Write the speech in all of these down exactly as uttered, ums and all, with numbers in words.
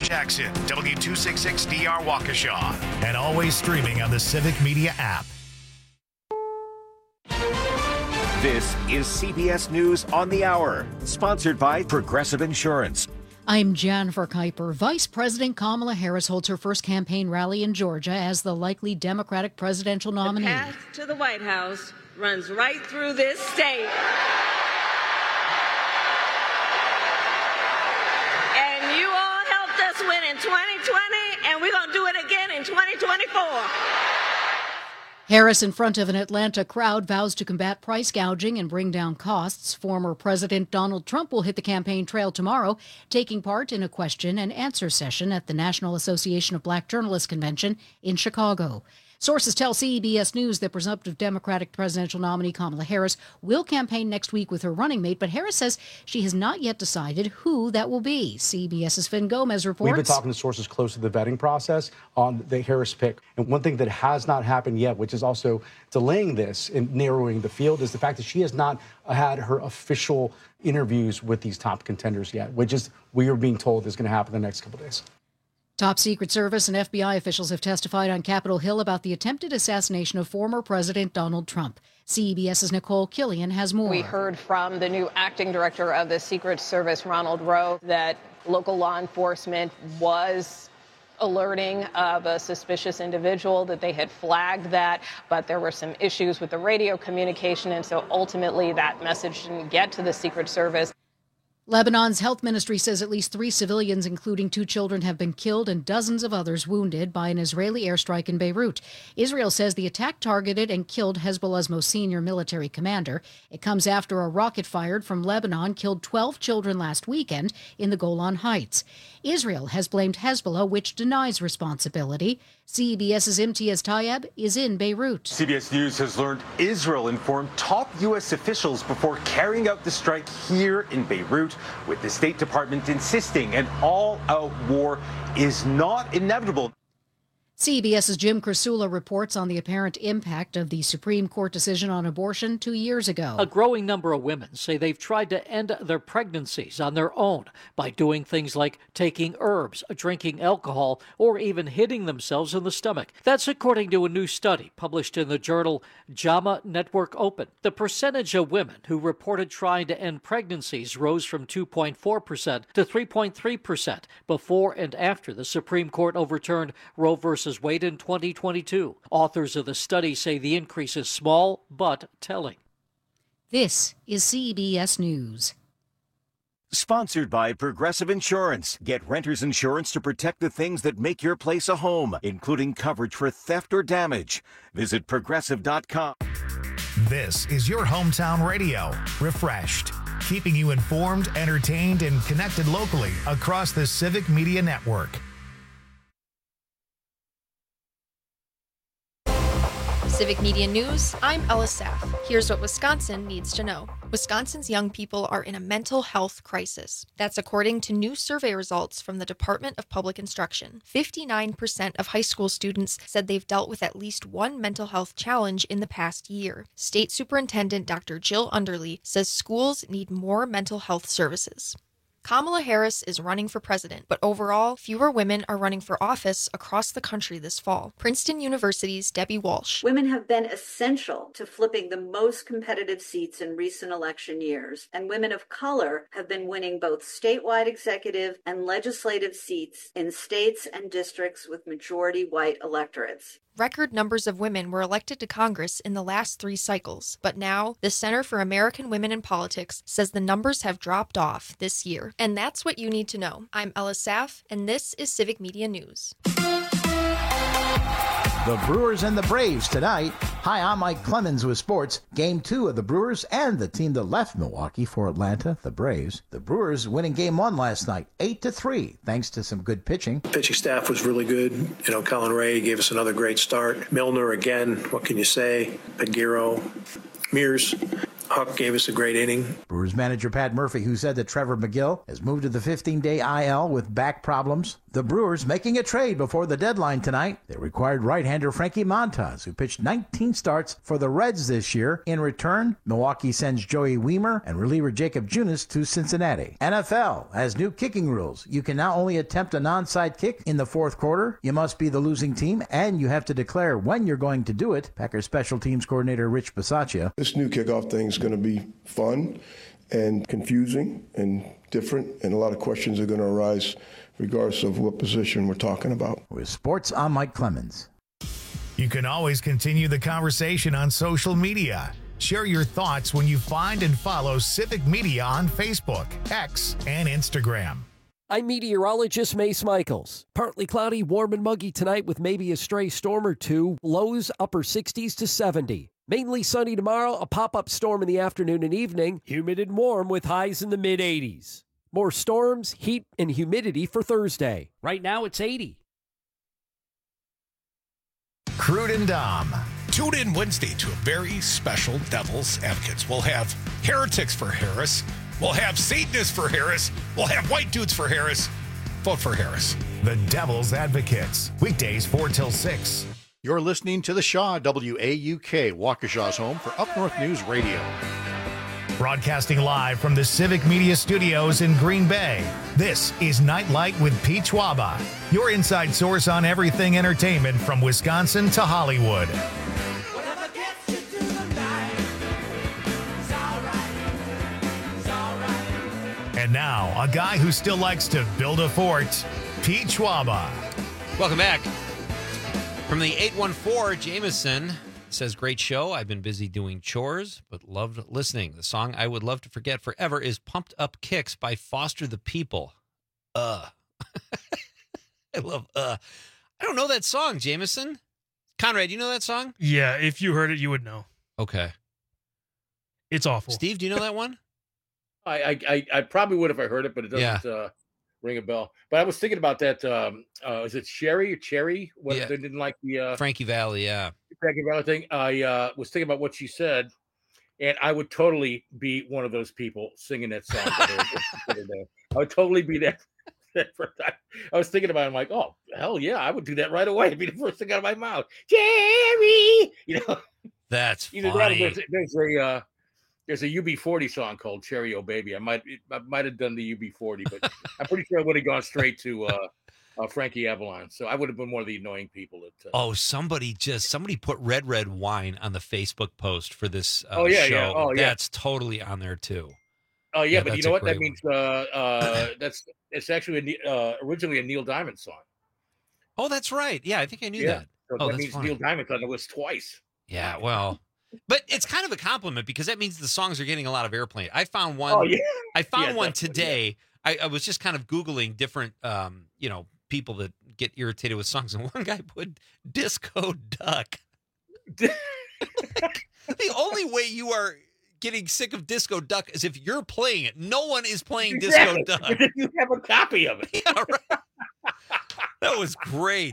Jackson, W two sixty-six D R Waukesha, and always streaming on the Civic Media app. This is C B S News on the Hour, sponsored by Progressive Insurance. I'm Jennifer Kuiper. Vice President Kamala Harris holds her first campaign rally in Georgia as the likely Democratic presidential nominee. The path to the White House runs right through this state. And you all helped us win in twenty twenty, and we're going to do it again in twenty twenty-four. Harris, in front of an Atlanta crowd, vows to combat price gouging and bring down costs. Former President Donald Trump will hit the campaign trail tomorrow, taking part in a question and answer session at the National Association of Black Journalists Convention in Chicago. Sources tell C B S News that presumptive Democratic presidential nominee Kamala Harris will campaign next week with her running mate, but Harris says she has not yet decided who that will be. CBS's Finn Gomez reports. We've been talking to sources close to the vetting process on the Harris pick. And one thing that has not happened yet, which is also delaying this and narrowing the field, is the fact that she has not had her official interviews with these top contenders yet, which is we are being told is going to happen in the next couple of days. Top Secret Service and F B I officials have testified on Capitol Hill about the attempted assassination of former President Donald Trump. CBS's Nicole Killian has more. We heard from the new acting director of the Secret Service, Ronald Rowe, that local law enforcement was alerting of a suspicious individual, that they had flagged that, but there were some issues with the radio communication, and so ultimately that message didn't get to the Secret Service. Lebanon's health ministry says at least three civilians, including two children, have been killed and dozens of others wounded by an Israeli airstrike in Beirut. Israel says the attack targeted and killed Hezbollah's most senior military commander. It comes after a rocket fired from Lebanon killed twelve children last weekend in the Golan Heights. Israel has blamed Hezbollah, which denies responsibility. CBS's Imtiaz Tayeb is in Beirut. C B S News has learned Israel informed top U S officials before carrying out the strike here in Beirut, with the State Department insisting an all-out war is not inevitable. CBS's Jim Krasula reports on the apparent impact of the Supreme Court decision on abortion two years ago. A growing number of women say they've tried to end their pregnancies on their own by doing things like taking herbs, drinking alcohol, or even hitting themselves in the stomach. That's according to a new study published in the journal JAMA Network Open. The percentage of women who reported trying to end pregnancies rose from two point four percent to three point three percent before and after the Supreme Court overturned Roe versus Wade in twenty twenty-two. Authors of the study say the increase is small but telling. This is C B S News. Sponsored by Progressive Insurance. Get renter's insurance to protect the things that make your place a home, including coverage for theft or damage. Visit progressive dot com. This is your hometown radio, Refreshed, keeping you informed, entertained, and connected locally across the Civic Media Network. Civic Media News, I'm Ella Saff. Here's what Wisconsin needs to know. Wisconsin's young people are in a mental health crisis. That's according to new survey results from the Department of Public Instruction. fifty-nine percent of high school students said they've dealt with at least one mental health challenge in the past year. State Superintendent Doctor Jill Underly says schools need more mental health services. Kamala Harris is running for president, but overall, fewer women are running for office across the country this fall. Princeton University's Debbie Walsh. Women have been essential to flipping the most competitive seats in recent election years, and women of color have been winning both statewide executive and legislative seats in states and districts with majority white electorates. Record numbers of women were elected to Congress in the last three cycles, but now the Center for American Women in Politics says the numbers have dropped off this year. And that's what you need to know. I'm Ella Saff, and this is Civic Media News. The Brewers and the Braves tonight. Hi, I'm Mike Clemens with sports. Game two of the Brewers and the team that left Milwaukee for Atlanta, the Braves. The Brewers winning game one last night, eight to three, thanks to some good pitching. Pitching staff was really good. You know, Colin Ray gave us another great start. Milner again, what can you say? Peguero, Mears. Huck gave us a great inning. Brewers manager Pat Murphy, who said that Trevor McGill has moved to the fifteen-day I L with back problems. The Brewers making a trade before the deadline tonight. They required right-hander Frankie Montas, who pitched nineteen starts for the Reds this year. In return, Milwaukee sends Joey Weimer and reliever Jacob Junis to Cincinnati. N F L has new kicking rules. You can now only attempt a non-side kick in the fourth quarter. You must be the losing team, and you have to declare when you're going to do it. Packers special teams coordinator Rich Bisaccia. This new kickoff thing is going to be fun and confusing and different, and a lot of questions are going to arise regardless of what position we're talking about. With sports, I'm Mike Clemens. You can always continue the conversation on social media. Share your thoughts when you find and follow Civic Media on Facebook, X, and Instagram. I'm meteorologist Mace Michaels. Partly cloudy, warm and muggy tonight with maybe a stray storm or two. Lows upper sixties to seventy. Mainly sunny tomorrow, a pop-up storm in the afternoon and evening. Humid and warm with highs in the mid-eighties. More storms, heat, and humidity for Thursday. Right now it's eighty. Crude and Dom. Tune in Wednesday to a very special Devil's Advocates. We'll have heretics for Harris. We'll have Satanists for Harris. We'll have white dudes for Harris. Vote for Harris. The Devil's Advocates. Weekdays four till six. You're listening to The Shaw, W A U K, Waukesha's home for Up North News Radio. Broadcasting live from the Civic Media Studios in Green Bay, this is Nightlight with Pete Schwaba, your inside source on everything entertainment from Wisconsin to Hollywood. And now, a guy who still likes to build a fort, Pete Schwaba. Welcome back. From the eight one four, Jameson says, great show. I've been busy doing chores, but loved listening. The song I would love to forget forever is Pumped Up Kicks by Foster the People. Uh. I love uh. I don't know that song, Jameson. Conrad, you know that song? Yeah, if you heard it, you would know. Okay. It's awful. Steve, do you know that one? I, I I probably would if I heard it, but it doesn't Yeah. uh, ring a bell. But I was thinking about that. Um, uh, is it Sherry or Cherry? What Yeah. they didn't like the uh, Frankie Valli, yeah. Frankie Valli thing. I uh, was thinking about what she said, and I would totally be one of those people singing that song. I would totally be that. I was thinking about it. I'm like, oh hell yeah, I would do that right away. It'd be the first thing out of my mouth. Jerry, you know. That's Either funny. that or there's, there's a uh, there's a U B forty song called Cherry Oh Baby. I might I might have done the U B forty, but I'm pretty sure I would have gone straight to uh, uh, Frankie Avalon. So I would have been one of the annoying people. That, uh, Oh, somebody just somebody put Red Red Wine on the Facebook post for this uh, Oh, yeah, show. yeah. Oh, yeah. That's totally on there too. Oh yeah, Yeah, but you that's know a what? That great means uh, uh, that's it's actually a, Ne- uh, originally a Neil Diamond song. Oh, that's right. Yeah, I think I knew Yeah. that. So oh, that that's means funny. Neil Diamond's on the list twice. Yeah, well, but it's kind of a compliment because that means the songs are getting a lot of airplay. I found one. Oh, yeah. I found Yeah, one definitely, today. I, I was just kind of Googling different, um, you know, people that get irritated with songs, and one guy put Disco Duck. The only way you are getting sick of Disco Duck is if you're playing it. No one is playing Exactly. Disco Duck. You have a copy of it. Yeah, right. That was great.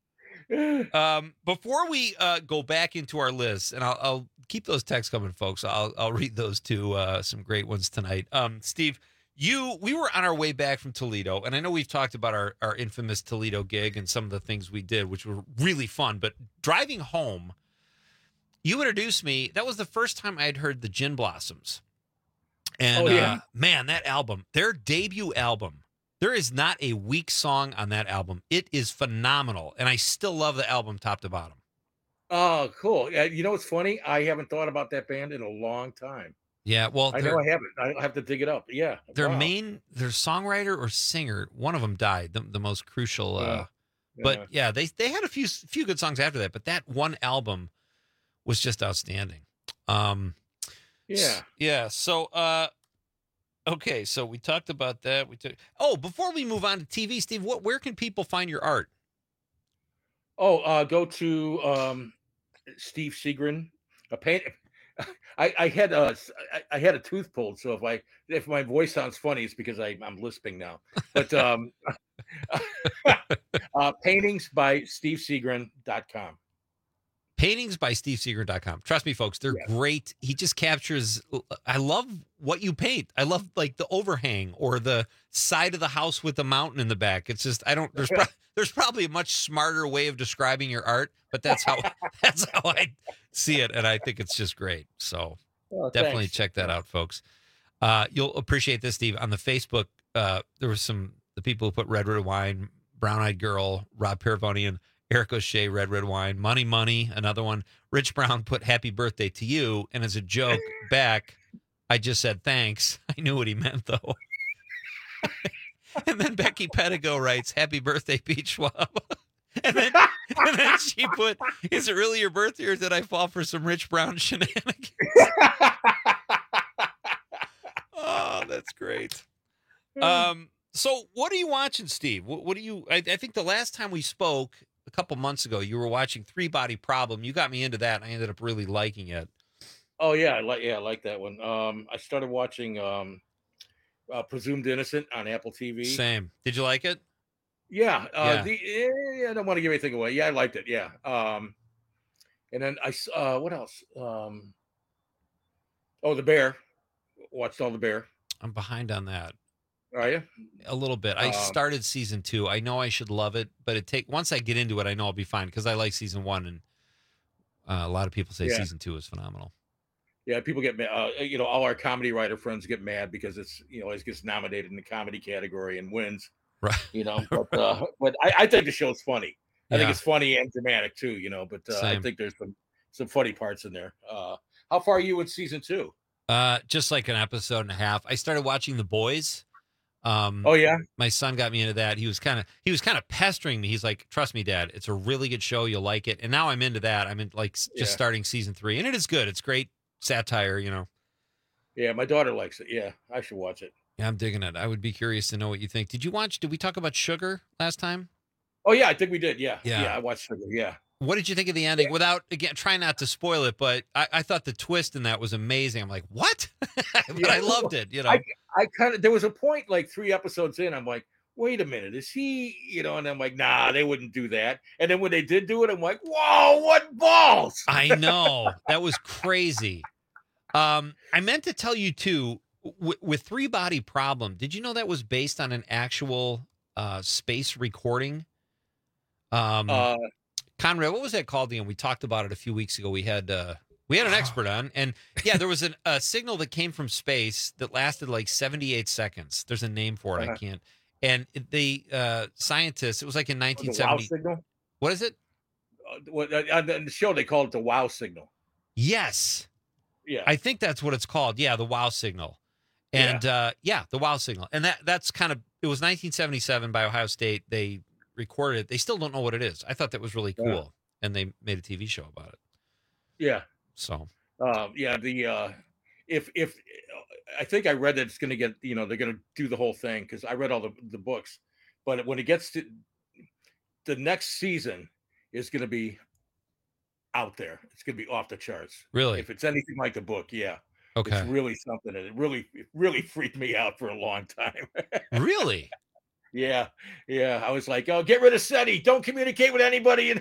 Um, before we uh, go back into our list, and I'll, I'll keep those texts coming, folks. I'll I'll read those two, uh, some great ones tonight. Um, Steve, you we were on our way back from Toledo, and I know we've talked about our, our infamous Toledo gig and some of the things we did, which were really fun. But driving home, you introduced me. That was the first time I had heard the Gin Blossoms, and Oh, yeah. uh, man, that album, their debut album. There is not a weak song on that album. It is phenomenal, and I still love the album top to bottom. Oh, cool. Yeah, you know what's funny? I haven't thought about that band in a long time. Yeah, well, I know I haven't. I have to dig it up. Yeah. Their Wow. main, their songwriter or singer, one of them died. The, the most crucial. Uh, Yeah. But Yeah. yeah, they they had a few few good songs after that. But that one album was just outstanding. Um, Yeah. yeah. So, uh, okay, so we talked about that. We took. Oh, before we move on to T V, Steve, what where can people find your art? Oh, uh, go to um, Steve Seagren. A paint. I, I had a I, I had a tooth pulled, so if I if my voice sounds funny, it's because I, I'm lisping now. But um, uh, paintings by steve seagren dot com. Paintings by Steve Seeger dot com. Trust me, folks, they're Yeah. great. He just captures. I love what you paint. I love like the overhang or the side of the house with the mountain in the back. It's just I don't. There's pro- there's probably a much smarter way of describing your art, but that's how that's how I see it, and I think it's just great. So Oh, definitely thanks. check that out, folks. Uh, you'll appreciate this, Steve. On the Facebook, uh, there was some the people who put Red Red Wine, Brown Eyed Girl, Rob Paravonian, Eric O'Shea, Red Red Wine, Money Money, another one. Rich Brown put happy birthday to you. And as a joke back, I just said thanks. I knew what he meant, though. And then Becky Pedigo writes, happy birthday, Pete Schwab. and, then, and then she put, is it really your birthday or did I fall for some Rich Brown shenanigans? Oh, that's great. Um, so what are you watching, Steve? What, what do you, I, I think the last time we spoke a couple months ago, you were watching Three Body Problem. You got me into that and I ended up really liking it. Oh yeah, I like yeah, I like that one. Um, I started watching um, uh, Presumed Innocent on Apple T V. Same. Did you like it? Yeah, uh, Yeah. The, eh, I don't want to give anything away. Yeah, I liked it. Yeah. Um, and then I s- uh, what else? Um, oh, The Bear. Watched all The Bear. I'm behind on that. Are you? A little bit. I Um, started season two. I know I should love it, but it take once I get into it, I know I'll be fine because I like season one, and uh, a lot of people say Yeah. season two is phenomenal. Yeah, people get ma- uh, you know, all our comedy writer friends get mad because it's, you know, always gets nominated in the comedy category and wins. Right. You know, but uh, but I, I think the show's funny. I think Yeah. it's funny and dramatic too. You know, but uh, I Same. think there's some some funny parts in there. Uh, how far are you in season two? Uh, just like an episode and a half. I started watching The Boys. Um, Oh yeah, my son got me into that. He was kind of he was kind of pestering me. He's like, "Trust me, Dad, it's a really good show. You'll like it." And now I'm into that. I'm in like s- just Yeah. starting season three, and it is good. It's great satire. You know, yeah. My daughter likes it. Yeah, I should watch it. yeah, I'm digging it. I would be curious to know what you think. Did you watch? Did we talk about Sugar last time? Oh yeah, I think we did. Yeah, Yeah. yeah. I watched it. Yeah. What did you think of the ending? Without again, try not to spoil it, but I, I thought the twist in that was amazing. I'm like, what? But Yeah, I loved it. You know, I, I kind of there was a point like three episodes in, I'm like, wait a minute, is he, you know? And I'm like, nah, they wouldn't do that. And then when they did do it, I'm like, whoa, what balls? I know that was crazy. Um, I meant to tell you too. W- with Three Body Problem, did you know that was based on an actual uh, space recording? Um, Uh, Conrad, what was that called again? We talked about it a few weeks ago. We had uh, we had an expert on, and yeah, there was an, a signal that came from space that lasted like seventy-eight seconds. There's a name for it. I Uh-huh. can't. And the uh, scientists, it was like in the nineteen wow seventy. signal. What is it? Uh, what uh, on the show they call it the wow signal. Yes. Yeah. I think that's what it's called. Yeah, the wow signal. And yeah, uh, yeah the wow signal. And that that's kind of, it was nineteen seventy-seven by Ohio State. They recorded it. They still don't know what it is. I thought that was really cool. Yeah. And they made a T V show about it. Yeah. So, Um, yeah, the uh, if if I think I read that it's going to get, you know, they're going to do the whole thing because I read all the the books, but when it gets to the next season, is going to be out there. It's going to be off the charts. Really? If it's anything like the book, yeah. Okay. It's really something, and it really it really freaked me out for a long time. Really? Yeah, yeah. I was like, oh, get rid of SETI. Don't communicate with anybody.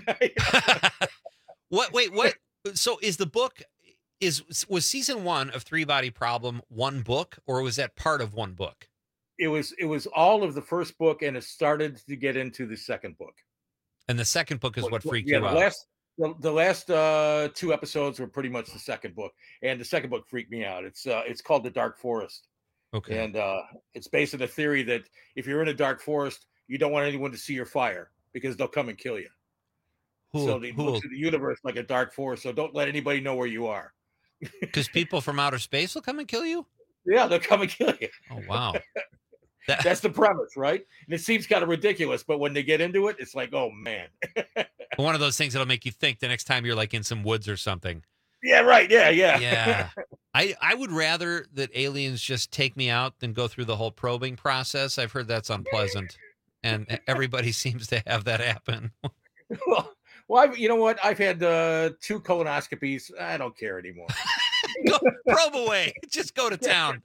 What? Wait, what? So is the book, is was season one of Three Body Problem one book, or was that part of one book? It was it was all of the first book, and it started to get into the second book. And the second book is what freaked yeah, you the out. last the, the last uh, two episodes were pretty much the second book, and the second book freaked me out. It's uh, it's called The Dark Forest. Okay. And uh, it's based on the theory that if you're in a dark forest, you don't want anyone to see your fire because they'll come and kill you. Who, so they who look at the universe like a dark forest. So don't let anybody know where you are. Because people from outer space will come and kill you? Yeah, they'll come and kill you. Oh, wow. That, That's the premise, right? And it seems kind of ridiculous, but when they get into it, it's like, oh, man. One of those things that'll make you think the next time you're like in some woods or something. Yeah, right. Yeah, yeah. Yeah. I, I would rather that aliens just take me out than go through the whole probing process. I've heard that's unpleasant. And everybody seems to have that happen. well, well I've, you know what? I've had uh, two colonoscopies. I don't care anymore. Go, probe away. Just go to town.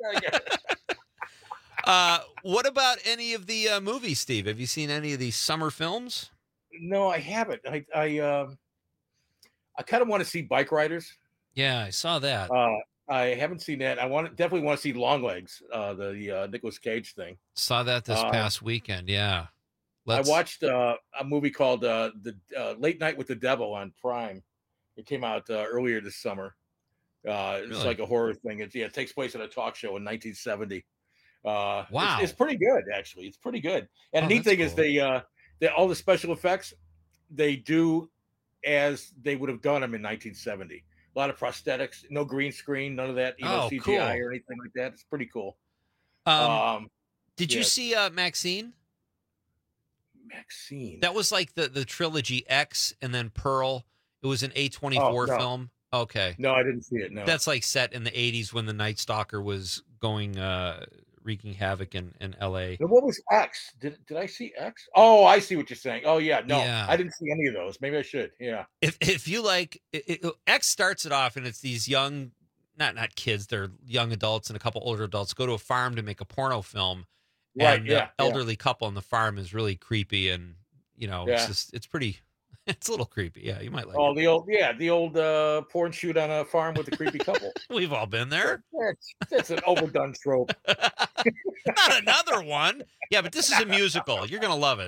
Uh, what about any of the uh, movies, Steve? Have you seen any of these summer films? No, I haven't. I I um I kind of want to see Bike Riders. Yeah, I saw that. Uh, I haven't seen that. I want definitely want to see Longlegs, uh, the uh, Nicolas Cage thing. Saw that this Uh, past weekend. Yeah. Let's- I watched uh, a movie called uh, the uh, Late Night with the Devil on Prime. It came out uh, earlier this summer. Uh, it's Really? like a horror thing. It, yeah, it takes place at a talk show in nineteen seventy. Uh, Wow. it's, it's pretty good, actually. It's pretty good. And Oh, the neat that's thing is cool. they, uh, they all the special effects they do as they would have done them in nineteen seventy. A lot of prosthetics, no green screen, none of that, you know, Oh, C G I cool. or anything like that. It's pretty cool. Um, Um, did you yeah. see uh, Maxine? Maxine. That was like the, the trilogy X and then Pearl. It was an A twenty-four Oh, no. film. Okay. No, I didn't see it. No, That's like set in the eighties when the Night Stalker was going, uh, wreaking havoc in, in L A. Now, what was X? Did did I see X? Oh, I see what you're saying. Oh, yeah. No, Yeah. I didn't see any of those. Maybe I should. Yeah. If if you like, it, it, X starts it off and it's these young, not not kids, they're young adults and a couple older adults go to a farm to make a porno film. Right, And yeah, the yeah. elderly couple on the farm is really creepy and, you know, it's Yeah. just, it's pretty, it's a little creepy. Yeah, you might like Oh, it. the old yeah, the old uh, porn shoot on a farm with a creepy couple. We've all been there. That's, that's an overdone trope. Not another one. Yeah, but this is a musical. You're gonna love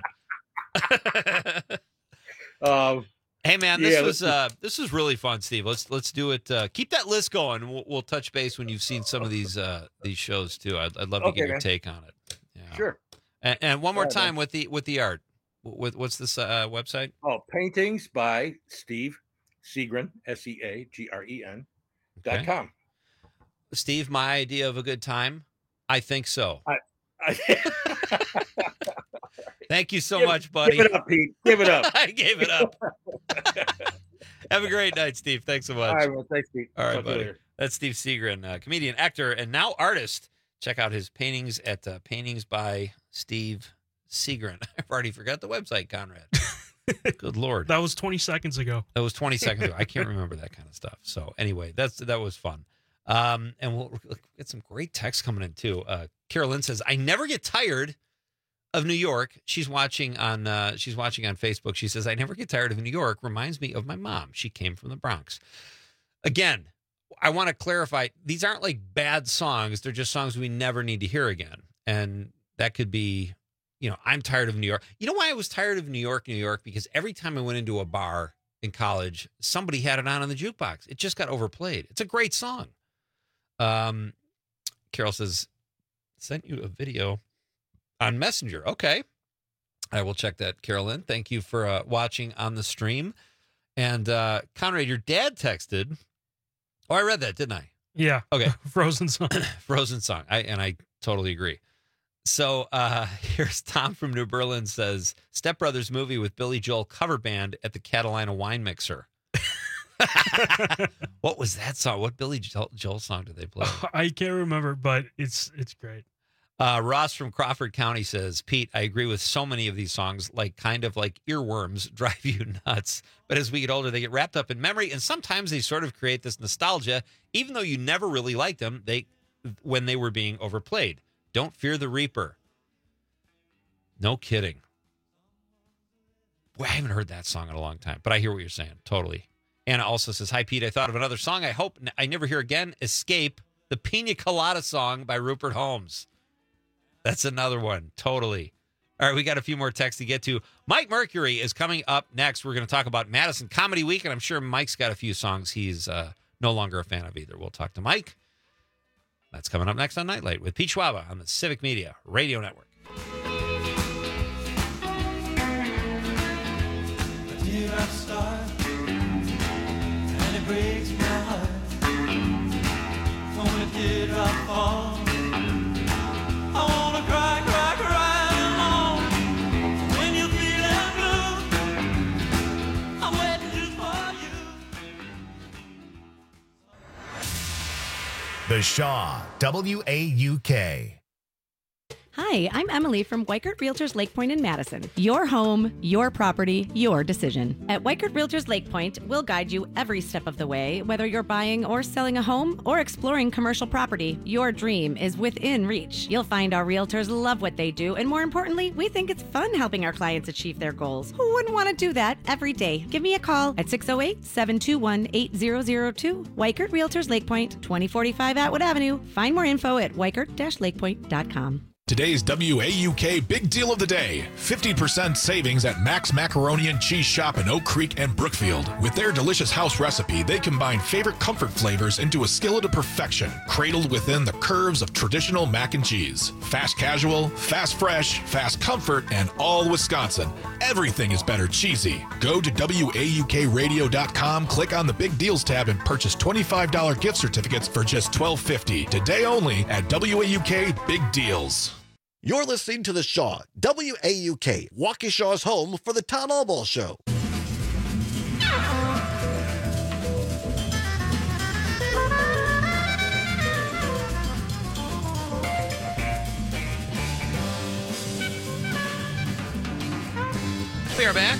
it. Um, hey man, this yeah, was let's- uh, this was really fun, Steve. Let's let's do it. Uh, keep that list going. We'll, we'll touch base when you've seen some of these uh, these shows too. I'd, I'd love to Okay, get your man. take on it. Yeah. Sure. And, and one more All right, man. time with the with the art. With what's this uh, website? Oh, paintings by Steve Seagren, S E A G R E N dot Okay. com. Steve, my idea of a good time. I think so. I, I, Thank you so Give- much, buddy. Give it up, Pete. Give it up. I gave it up. Have a great night, Steve. Thanks so much. All right, well, thanks, Pete. All right, Talk to you buddy. later. That's Steve Seagren, uh, comedian, actor, and now artist. Check out his paintings at uh, Paintings by Steve Seagren. I've already forgot the website, Conrad. Good Lord. That was twenty seconds ago. That was twenty seconds ago. I can't remember that kind of stuff. So anyway, that's that was fun. Um, and we'll we'll get some great text coming in too. Uh, Carolyn says, "I never get tired of New York." She's watching on uh, she's watching on Facebook. She says, "I never get tired of New York. Reminds me of my mom. She came from the Bronx." Again, I want to clarify: these aren't like bad songs. They're just songs we never need to hear again. And that could be, you know, I'm tired of New York. You know why I was tired of New York, New York? Because every time I went into a bar in college, somebody had it on on the jukebox. It just got overplayed. It's a great song. Um, Carol says, sent you a video on Messenger. Okay. I will check that, Carolyn. Thank you for uh, watching on the stream. And uh, Conrad, your dad texted. Oh, I read that, didn't I? Yeah. Okay. Frozen song. Frozen song. I and I totally agree. So uh, here's Tom from New Berlin says, Step Brothers movie with Billy Joel cover band at the Catalina Wine Mixer. What was that song? What Billy Joel, Joel song did they play? I can't remember, but it's it's great. Uh, Ross from Crawford County says, Pete, I agree with so many of these songs, like kind of like earworms drive you nuts. But as we get older, they get wrapped up in memory, and sometimes they sort of create this nostalgia, even though you never really liked them they when they were being overplayed. Don't Fear the Reaper. No kidding. Boy, I haven't heard that song in a long time, but I hear what you're saying. Totally. Anna also says, hi, Pete. I thought of another song I hope I never hear again. Escape, the Pina Colada song by Rupert Holmes. That's another one. Totally. All right, we got a few more texts to get to. Mike Mercury is coming up next. We're going to talk about Madison Comedy Week, and I'm sure Mike's got a few songs he's uh, no longer a fan of either. We'll talk to Mike. That's coming up next on Nightlight with Pete Schwaba on the Civic Media Radio Network. Dear, I start, and it breaks my heart. When it did I fall, I wanna cry, cry, cry alone. When you feeling blue, I'm waiting just for you. The Shaw, W A U K. Hi, I'm Emily from Weikert Realtors Lake Point in Madison. Your home, your property, your decision. At Weikert Realtors Lake Point, we'll guide you every step of the way, whether you're buying or selling a home or exploring commercial property. Your dream is within reach. You'll find our realtors love what they do, and more importantly, we think it's fun helping our clients achieve their goals. Who wouldn't want to do that every day? Give me a call at six oh eight, seven two one, eight zero zero two. Weikert Realtors Lake Point, twenty forty-five Atwood Avenue. Find more info at weikert dash lakepoint dot com. Today's W A U K Big Deal of the Day. fifty percent savings at Max Macaroni and Cheese Shop in Oak Creek and Brookfield. With their delicious house recipe, they combine favorite comfort flavors into a skillet of perfection, cradled within the curves of traditional mac and cheese. Fast casual, fast fresh, fast comfort, and all Wisconsin. Everything is better cheesy. Go to W A U K radio dot com, click on the Big Deals tab, and purchase twenty-five dollars gift certificates for just twelve fifty. Today only at W A U K Big Deals. You're listening to The Shaw, W A U K, Waukesha's home for the Town Hall Ball Show. We are back.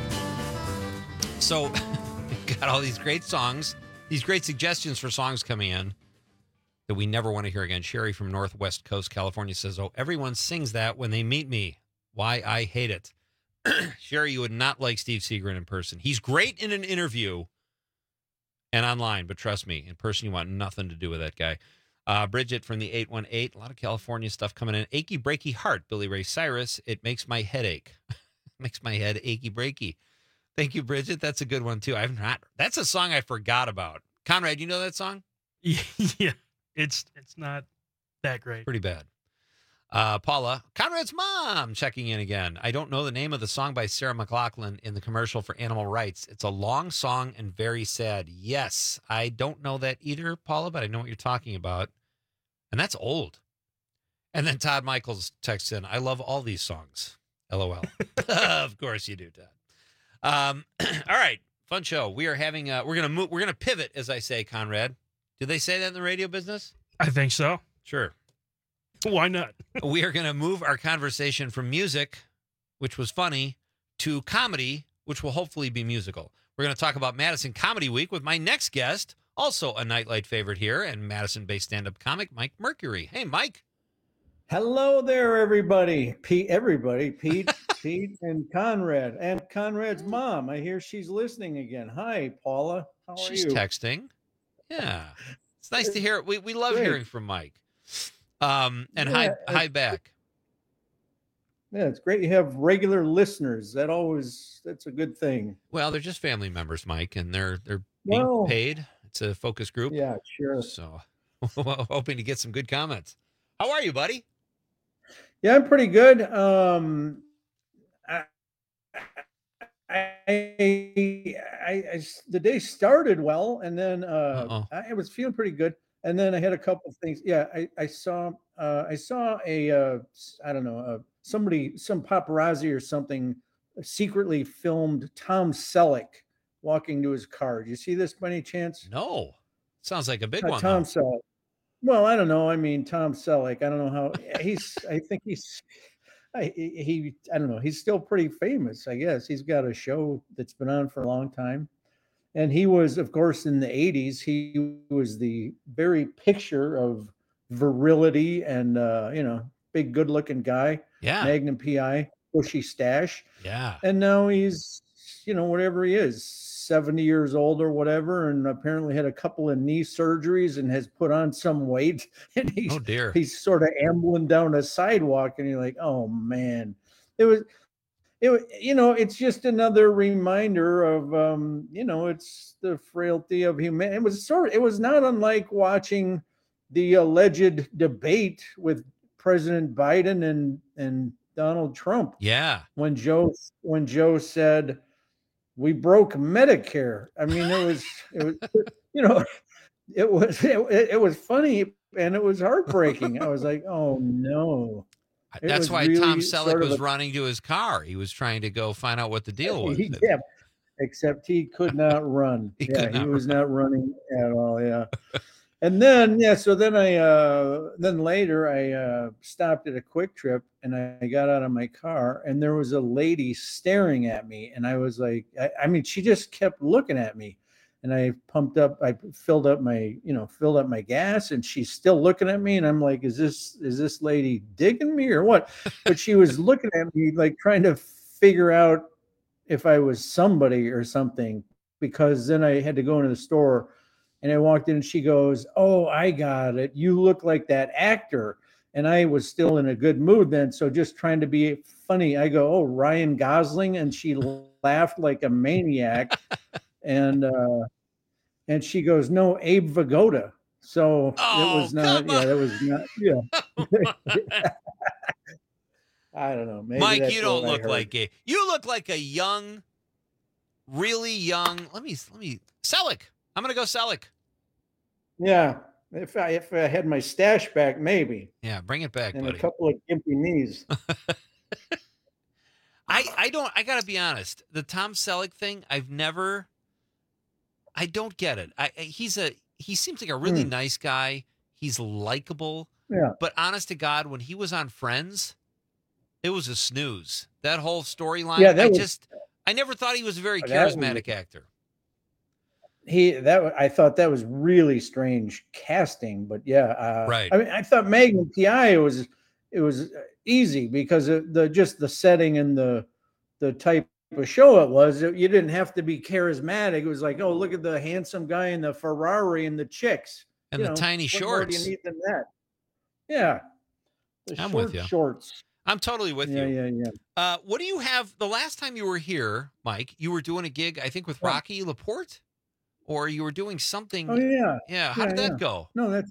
So, we've got all these great songs, these great suggestions for songs coming in that we never want to hear again. Sherry from Northwest Coast, California says, oh, everyone sings that when they meet me. Why I hate it. Sherry, you would not like Steve Seagrin in person. He's great in an interview and online, but trust me, in person, you want nothing to do with that guy. Uh, Bridget from the eight one eight, a lot of California stuff coming in. Achy Breaky Heart, Billy Ray Cyrus. It makes my head ache. Makes my head achy breaky. Thank you, Bridget. That's a good one, too. I've not. That's a song I forgot about. Conrad, you know that song? Yeah. It's it's not that great. Pretty bad. Uh, Paula, Conrad's mom, checking in again. I don't know the name of the song by Sarah McLachlan in the commercial for Animal Rights. It's a long song and very sad. Yes, I don't know that either, Paula, but I know what you're talking about. And that's old. And then Todd Michaels texts in, I love all these songs. LOL. Of course you do, Todd. Um, all right, fun show. We are having, uh, we're going to move, we're going to pivot, as I say, Conrad. Do they say that in the radio business? I think so. Sure. Why not? We are going to move our conversation from music, which was funny, to comedy, which will hopefully be musical. We're going to talk about Madison Comedy Week with my next guest, also a Nightlight favorite here, and Madison-based stand-up comic, Mike Mercury. Hey, Mike. Hello there, everybody. Pete, everybody. Pete, Pete, and Conrad. And Conrad's mom. I hear she's listening again. Hi, Paula. How are She's you? texting. Yeah. It's nice to hear. We we love Great. hearing from Mike. Um and Yeah, hi I- hi back. Yeah, it's great you have regular listeners. That always that's a good thing. Well, they're just family members, Mike, and they're they're being Well, paid. It's a focus group. Yeah, sure. So hoping to get some good comments. How are you, buddy? Yeah, I'm pretty good. Um, I, I, I, I, the day started well, and then uh, I, I was feeling pretty good. And then I had a couple of things. Yeah, I, I saw, uh, I saw a, uh, I don't know, uh, somebody, some paparazzi or something, secretly filmed Tom Selleck walking to his car. Did you see this by any chance? No. Sounds like a big Uh, one. Tom though. Selleck. Well, I don't know. I mean, Tom Selleck. I don't know how he's. I think he's. I, he. I don't know. He's still pretty famous. I guess he's got a show that's been on for a long time, and he was, of course, in the eighties. He was the very picture of virility and uh, you know, big, good-looking guy. Yeah. Magnum P I, bushy stash. Yeah. And now he's, you know, whatever he is, seventy years old or whatever, and apparently had a couple of knee surgeries and has put on some weight. And he's, Oh, dear. he's sort of ambling down a sidewalk, and you're like, oh man, it was, it was, you know, it's just another reminder of, um, you know, it's the frailty of humanity. It was sort of, it was not unlike watching the alleged debate with President Biden and and Donald Trump. Yeah. When Joe when Joe said we broke Medicare. I mean, it was it was you know, it was it, it was funny and it was heartbreaking. I was like, oh no. It That's was why really Tom Selleck sort of was a- running to his car. He was trying to go find out what the deal was. Yeah, except he could not run. He yeah, could he not was not running at all. Yeah. And then, yeah, so then I, uh, then later I uh, stopped at a Quick Trip and I got out of my car and there was a lady staring at me. And I was like, I, I mean, she just kept looking at me. And I pumped up, I filled up my, you know, filled up my gas and she's still looking at me. And I'm like, is this, is this lady digging me or what? But she was looking at me, like trying to figure out if I was somebody or something, because then I had to go into the store. And I walked in and she goes, oh, I got it. You look like that actor. And I was still in a good mood then. So just trying to be funny, I go, oh, Ryan Gosling. And she laughed like a maniac. and uh, and she goes, no, Abe Vigoda. So Oh, it was not, come yeah, on. that was not, yeah. I don't know. Maybe Mike, that's you don't what I look heard. like a. You look like a young, really young. Let me let me Selleck. I'm gonna go Selleck. Yeah. If I if I had my stash back, maybe. Yeah, bring it back, And buddy. a couple of gimpy knees. I I don't. I gotta be honest. The Tom Selleck thing, I've never. I don't get it. I I- he's a he seems like a really Hmm. nice guy. He's likable. Yeah. But honest to God, when he was on Friends, it was a snooze. That whole storyline. Yeah, that I was- just I never thought he was a very That was- charismatic actor. He that wa- I thought that was really strange casting, but yeah, uh, Right. I mean, I thought Magnum P I was it was uh, easy because of the just the setting and the the type of show it was. You didn't have to be charismatic. It was like, oh, look at the handsome guy in the Ferrari and the chicks And You the know, tiny what more do shorts. you need than that? Yeah, the I'm short with you. shorts. I'm totally with Yeah, you. yeah, yeah. Uh, what do you have? The last time you were here, Mike, you were doing a gig, I think, with Rocky Laporte, or you were doing something. Oh yeah, Yeah. How Yeah, did that yeah. go? No, that's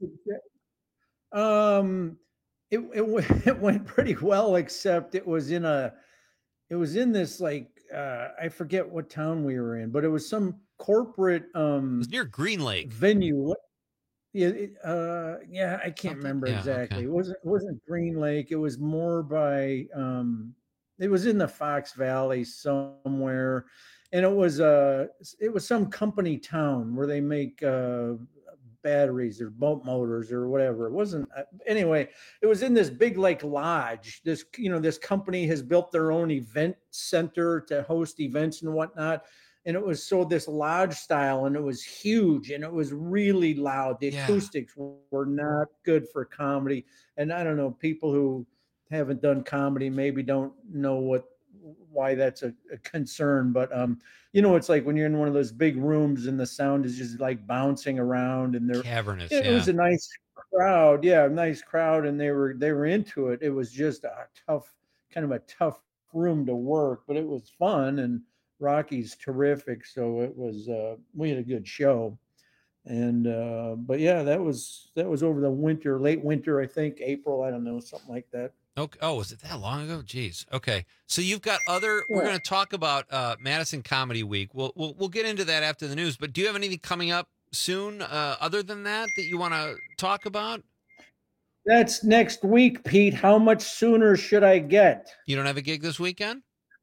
um, it it went, it went pretty well, except it was in a, it was in this like uh, I forget what town we were in, but it was some corporate um Near Green Lake. venue. What- Yeah, it, uh, yeah, I can't remember Yeah, exactly. okay. It wasn't it wasn't Green Lake. It was more by um, it was in the Fox Valley somewhere, and it was uh it was some company town where they make uh batteries or boat motors or whatever. It wasn't uh, anyway. It was in this big like lodge. This you know this company has built their own event center to host events and whatnot. And it was so this lodge style, and it was huge, and it was really loud. The Yeah. acoustics were not good for comedy. And I don't know, people who haven't done comedy maybe don't know what why that's a, a concern. But um, you know, it's like when you're in one of those big rooms and the sound is just like bouncing around, and there Cavernous. it, Yeah. it was a nice crowd, yeah, a nice crowd, and they were they were into it. It was just a tough, kind of a tough room to work, but it was fun, and Rocky's terrific, so it was uh we had a good show. And uh but yeah, that was that was over the winter, late winter, I think, April, I don't know, something like that. Okay. Oh, was it that long ago? Jeez. Okay. So you've got other. We're Yeah. going to talk about uh, Madison Comedy Week. We'll we'll we'll get into that after the news. But do you have anything coming up soon, uh, other than that, that you want to talk about? That's next week, Pete. How much sooner should I get? You don't have a gig this weekend?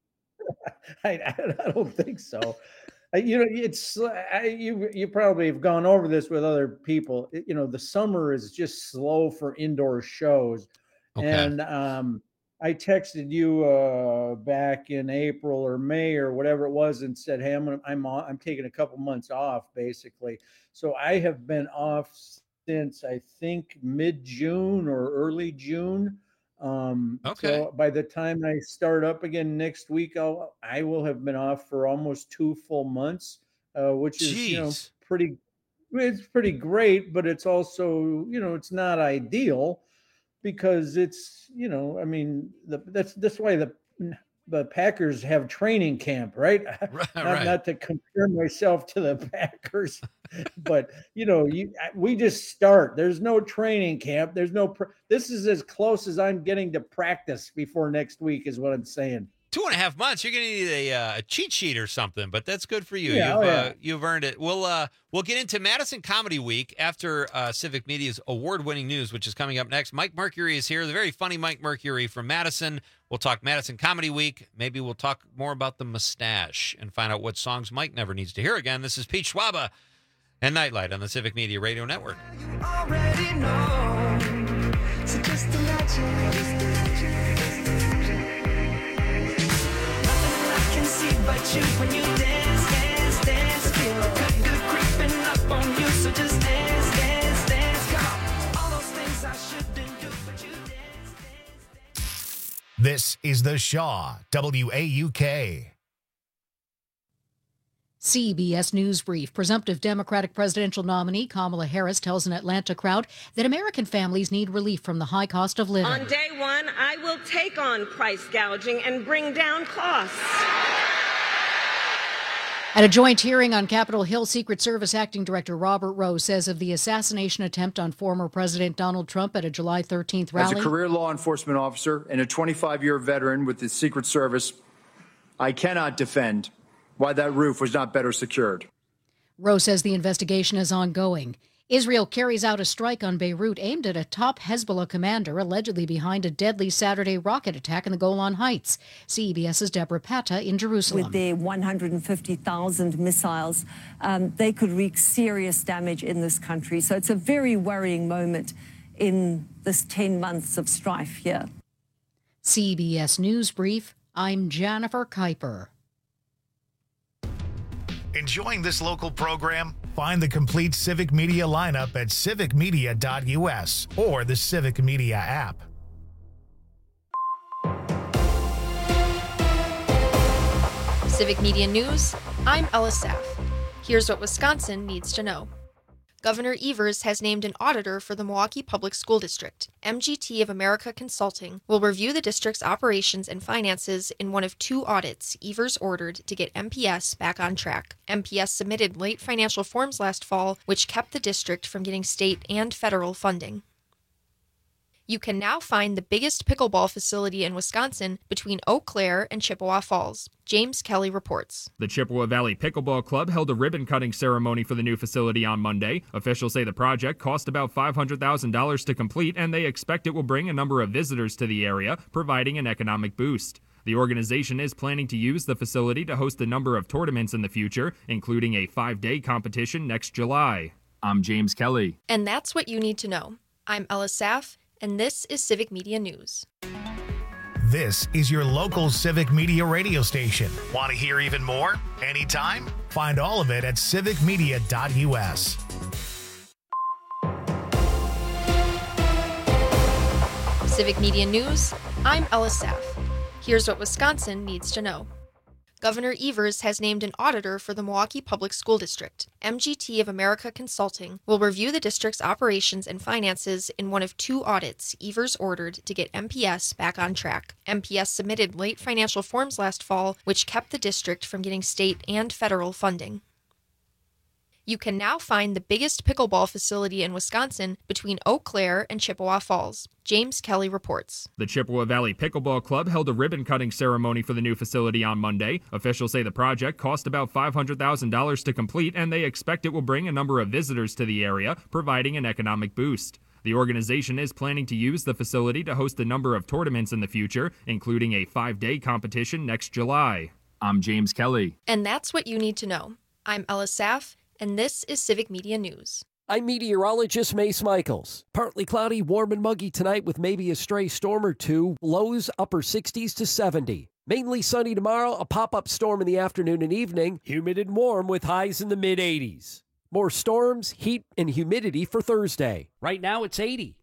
I, I don't think so. Uh, You know, it's I, you. You probably have gone over this with other people. It- you know, the summer is just slow for indoor shows, Okay. and um, I texted you uh, back in April or May or whatever it was, and said, "Hey, I'm gonna, I'm on, I'm taking a couple months off, basically." So I have been off since I think mid June or early June. Um, Okay. So by the time I start up again next week, I'll I will have been off for almost two full months, uh, which is you know Jeez. pretty. It's pretty great, but it's also you know it's not ideal because it's you know I mean the, that's that's why the the Packers have training camp, right? Right. not, right. not to compare myself to the Packers, but you know, you we just start. There's no training camp. There's no. Pr- this is as close as I'm getting to practice before next week, is what I'm saying. Two and a half months. You're going to need a, uh, a cheat sheet or something, but that's good for you. Yeah, you've oh, yeah. uh, you've earned it. We'll uh, we'll get into Madison Comedy Week after uh, Civic Media's award-winning news, which is coming up next. Mike Mercury is here, the very funny Mike Mercury from Madison. We'll talk Madison Comedy Week. Maybe we'll talk more about the mustache and find out what songs Mike never needs to hear again. This is Pete Schwaba, and Nightlight on the Civic Media Radio Network. Already know. So just imagine. Nothing I can see but you when you dance, dance, dance. Feel good, good creeping up on you. So just dance, dance, dance. Come on. All those things I shouldn't do, but you dance, dance. This is The Shaw, W A U K. C B S News Brief. Presumptive Democratic presidential nominee Kamala Harris tells an Atlanta crowd that American families need relief from the high cost of living. On day one, I will take on price gouging and bring down costs. At a joint hearing on Capitol Hill, Secret Service Acting Director Robert Rowe says of the assassination attempt on former President Donald Trump at a July thirteenth rally. As a career law enforcement officer and a twenty-five-year veteran with the Secret Service, I cannot defend why that roof was not better secured. Rowe says the investigation is ongoing. Israel carries out a strike on Beirut aimed at a top Hezbollah commander allegedly behind a deadly Saturday rocket attack in the Golan Heights. CBS's Deborah Patta in Jerusalem. With their one hundred fifty thousand missiles, um, they could wreak serious damage in this country. So it's a very worrying moment in this ten months of strife here. C B S News Brief, I'm Jennifer Kuiper. Enjoying this local program? Find the complete Civic Media lineup at civic media dot U S or the Civic Media app. Civic Media News, I'm Ella Saff. Here's what Wisconsin needs to know. Governor Evers has named an auditor for the Milwaukee Public School District. M G T of America Consulting will review the district's operations and finances in one of two audits Evers ordered to get M P S back on track. M P S submitted late financial forms last fall, which kept the district from getting state and federal funding. You can now find the biggest pickleball facility in Wisconsin between Eau Claire and Chippewa Falls. James Kelly reports. The Chippewa Valley Pickleball Club held a ribbon-cutting ceremony for the new facility on Monday. Officials say the project cost about five hundred thousand dollars to complete, and they expect it will bring a number of visitors to the area, providing an economic boost. The organization is planning to use the facility to host a number of tournaments in the future, including a five-day competition next July. I'm James Kelly. And that's what you need to know. I'm Ella Saff, and this is Civic Media News. This is your local Civic Media radio station. Want to hear even more? Anytime? Find all of it at civic media dot U S. Civic Media News, I'm Ella Saff. Here's what Wisconsin needs to know. Governor Evers has named an auditor for the Milwaukee Public School District. M G T of America Consulting will review the district's operations and finances in one of two audits Evers ordered to get M P S back on track. M P S submitted late financial forms last fall, which kept the district from getting state and federal funding. You can now find the biggest pickleball facility in Wisconsin between Eau Claire and Chippewa Falls. James Kelly reports. The Chippewa Valley Pickleball Club held a ribbon-cutting ceremony for the new facility on Monday. Officials say the project cost about five hundred thousand dollars to complete, and they expect it will bring a number of visitors to the area, providing an economic boost. The organization is planning to use the facility to host a number of tournaments in the future, including a five-day competition next July. I'm James Kelly. And that's what you need to know. I'm Ella Saff, and this is Civic Media News. I'm meteorologist Mace Michaels. Partly cloudy, warm and muggy tonight with maybe a stray storm or two. Lows upper sixties to seventy. Mainly sunny tomorrow, a pop-up storm in the afternoon and evening. Humid and warm with highs in the mid-eighties. More storms, heat, and humidity for Thursday. Right now it's eighty.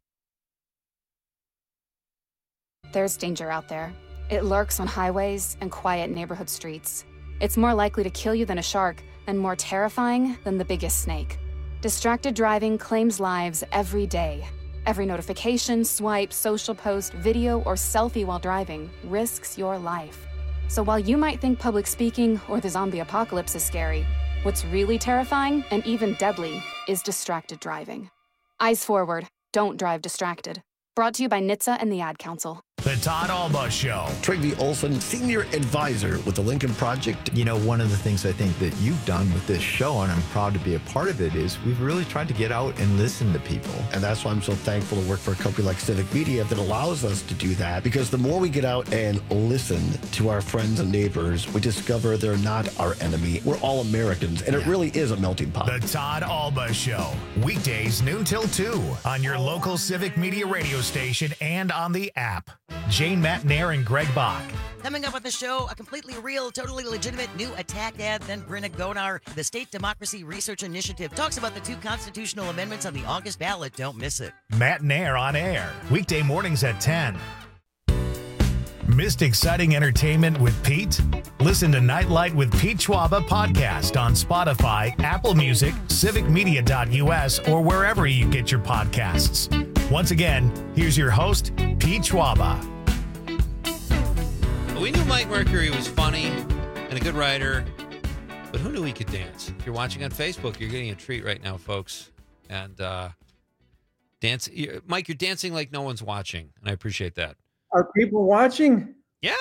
There's danger out there. It lurks on highways and quiet neighborhood streets. It's more likely to kill you than a shark, and more terrifying than the biggest snake. Distracted driving claims lives every day. Every notification, swipe, social post, video, or selfie while driving risks your life. So while you might think public speaking or the zombie apocalypse is scary, what's really terrifying and even deadly is distracted driving. Eyes forward. Don't drive distracted. Brought to you by N H T S A and the Ad Council. The Todd Alba Show. Trygve Olson, Senior Advisor with the Lincoln Project. You know, one of the things I think that you've done with this show, and I'm proud to be a part of it, is we've really tried to get out and listen to people. And that's why I'm so thankful to work for a company like Civic Media that allows us to do that. Because the more we get out and listen to our friends and neighbors, we discover they're not our enemy. We're all Americans, and it really is a melting pot. The Todd Alba Show. Weekdays noon till two on your local Civic Media radio station and on the app. Jane Matnair and Greg Bach. Coming up on the show, a completely real, totally legitimate new attack ad. Then Brenna Gonar, the State Democracy Research Initiative, talks about the two constitutional amendments on the August ballot. Don't miss it. Matnair on air. Weekday mornings at ten. Missed exciting entertainment with Pete? Listen to Nightlight with Pete Schwaba podcast on Spotify, Apple Music, civic media dot u s, or wherever you get your podcasts. Once again, here's your host, Pete Schwaba. We knew Mike Mercury was funny and a good writer, but who knew he could dance? If you're watching on Facebook, you're getting a treat right now, folks. And uh, dance, you're, Mike, you're dancing like no one's watching, and I appreciate that. Are people watching? Yeah.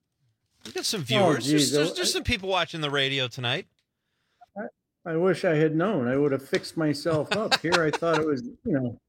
We got some viewers. Oh, there's, geez. there's, there's some people watching the radio tonight. I, I wish I had known. I would have fixed myself up. Here I thought it was, you know,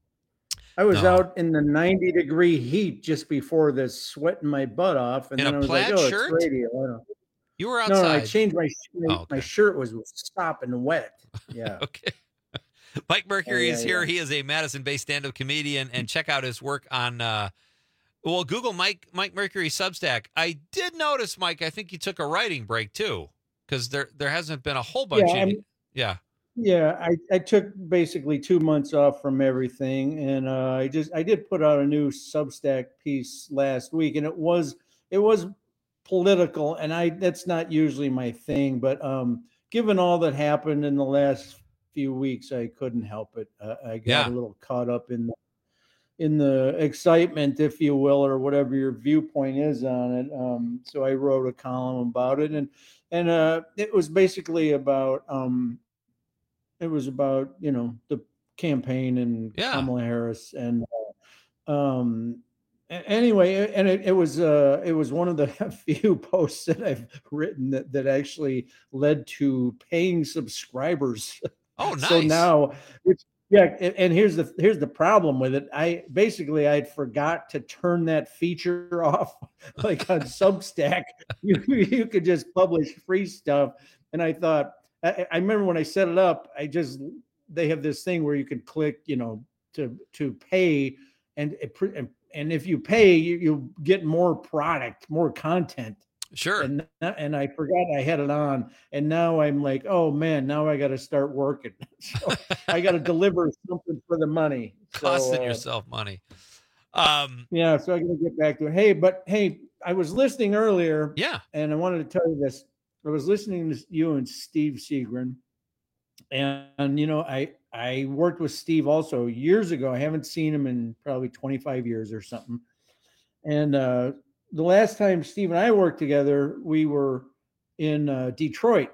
I was No. out in the ninety degree heat just before this, sweating my butt off. And In then a I was like, plaid oh, shirt? it's radio. I don't. You were No, no, I outside. changed my, my, Oh, okay. my shirt was sopping wet. Yeah. Okay. Mike Mercury Yeah, is yeah, here. yeah. He is a Madison-based stand-up comedian, and check out his work on. Uh, well, Google Mike Mike Mercury Substack. I did notice, Mike. I think you took a writing break too, because there there hasn't been a whole bunch. Yeah, in, I'm- yeah. Yeah, I, I took basically two months off from everything, and uh, I just I did put out a new Substack piece last week, and it was it was political, and I that's not usually my thing, but um, given all that happened in the last few weeks, I couldn't help it. Uh, I got Yeah. a little caught up in the, in the excitement, if you will, or whatever your viewpoint is on it. Um, so I wrote a column about it, and and uh, it was basically about. Um, It was about, you know, the campaign and Yeah. Kamala Harris, and uh, um, a- anyway, and it, it was uh, it was one of the few posts that I've written that, that actually led to paying subscribers. Oh, So nice. now, which yeah, and, and here's the here's the problem with it. I basically I'd forgot to turn that feature off, like on Substack. You you could just publish free stuff, and I thought. I, I remember when I set it up, I just they have this thing where you can click, you know, to to pay, and it, pre- and, and if you pay, you, you get more product, more content. Sure. And that- and I forgot I had it on, and now I'm like, oh man, now I got to start working. So I got to deliver something for the money. So, Costing uh, yourself money. Um, yeah, so I got to get back to it. Hey, but hey, I was listening earlier. Yeah. And I wanted to tell you this. I was listening to you and Steve Seagren. And, and, you know, I I worked with Steve also years ago. I haven't seen him in probably twenty-five years or something. And uh, the last time Steve and I worked together, we were in uh, Detroit.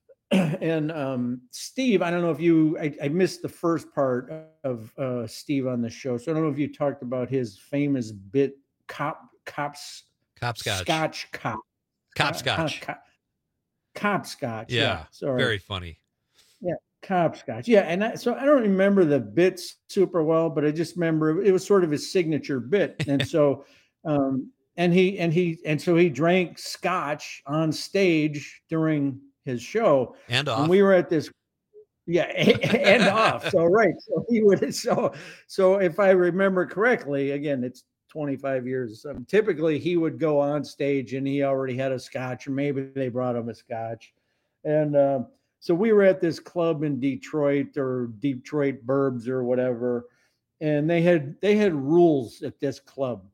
And um, Steve, I don't know if you, I, I missed the first part of uh, Steve on the show. So I don't know if you talked about his famous bit, cop, cops, Copscotch. Scotch cop. Copscotch. Cop, Copscotch. Yeah. Yeah. Sorry. Very funny. Yeah. Copscotch. Yeah. And I, so I don't remember the bits super well, but I just remember it was sort of his signature bit. And so, um, and he, and he, and so he drank scotch on stage during his show. And off. And we were at this, yeah, and off. So, right. So he would, so, so if I remember correctly, again, it's twenty-five years or something. Typically he would go on stage and he already had a scotch, or maybe they brought him a scotch. And, uh, so we were at this club in Detroit, or Detroit Burbs or whatever. And they had, they had rules at this club.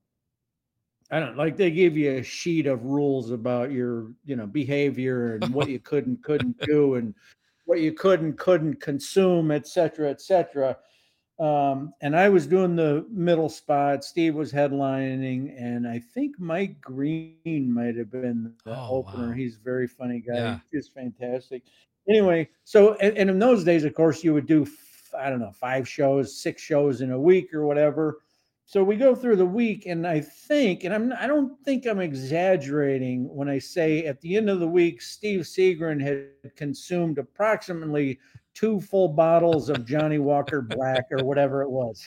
I don't like, they gave you a sheet of rules about your, you know, behavior and what you could and couldn't do, and what you could and couldn't consume, et cetera, et cetera. Um, and I was doing the middle spot. Steve was headlining, and I think Mike Green might have been the Oh, opener. wow. He's a very funny guy. Yeah. He's fantastic. Anyway, so and, and in those days, of course, you would do f- I don't know five shows, six shows in a week or whatever. so we go through the week, and I think, and I'm I don't think I'm exaggerating when I say at the end of the week, Steve Seagren had consumed approximately two full bottles of Johnny Walker Black or whatever it was.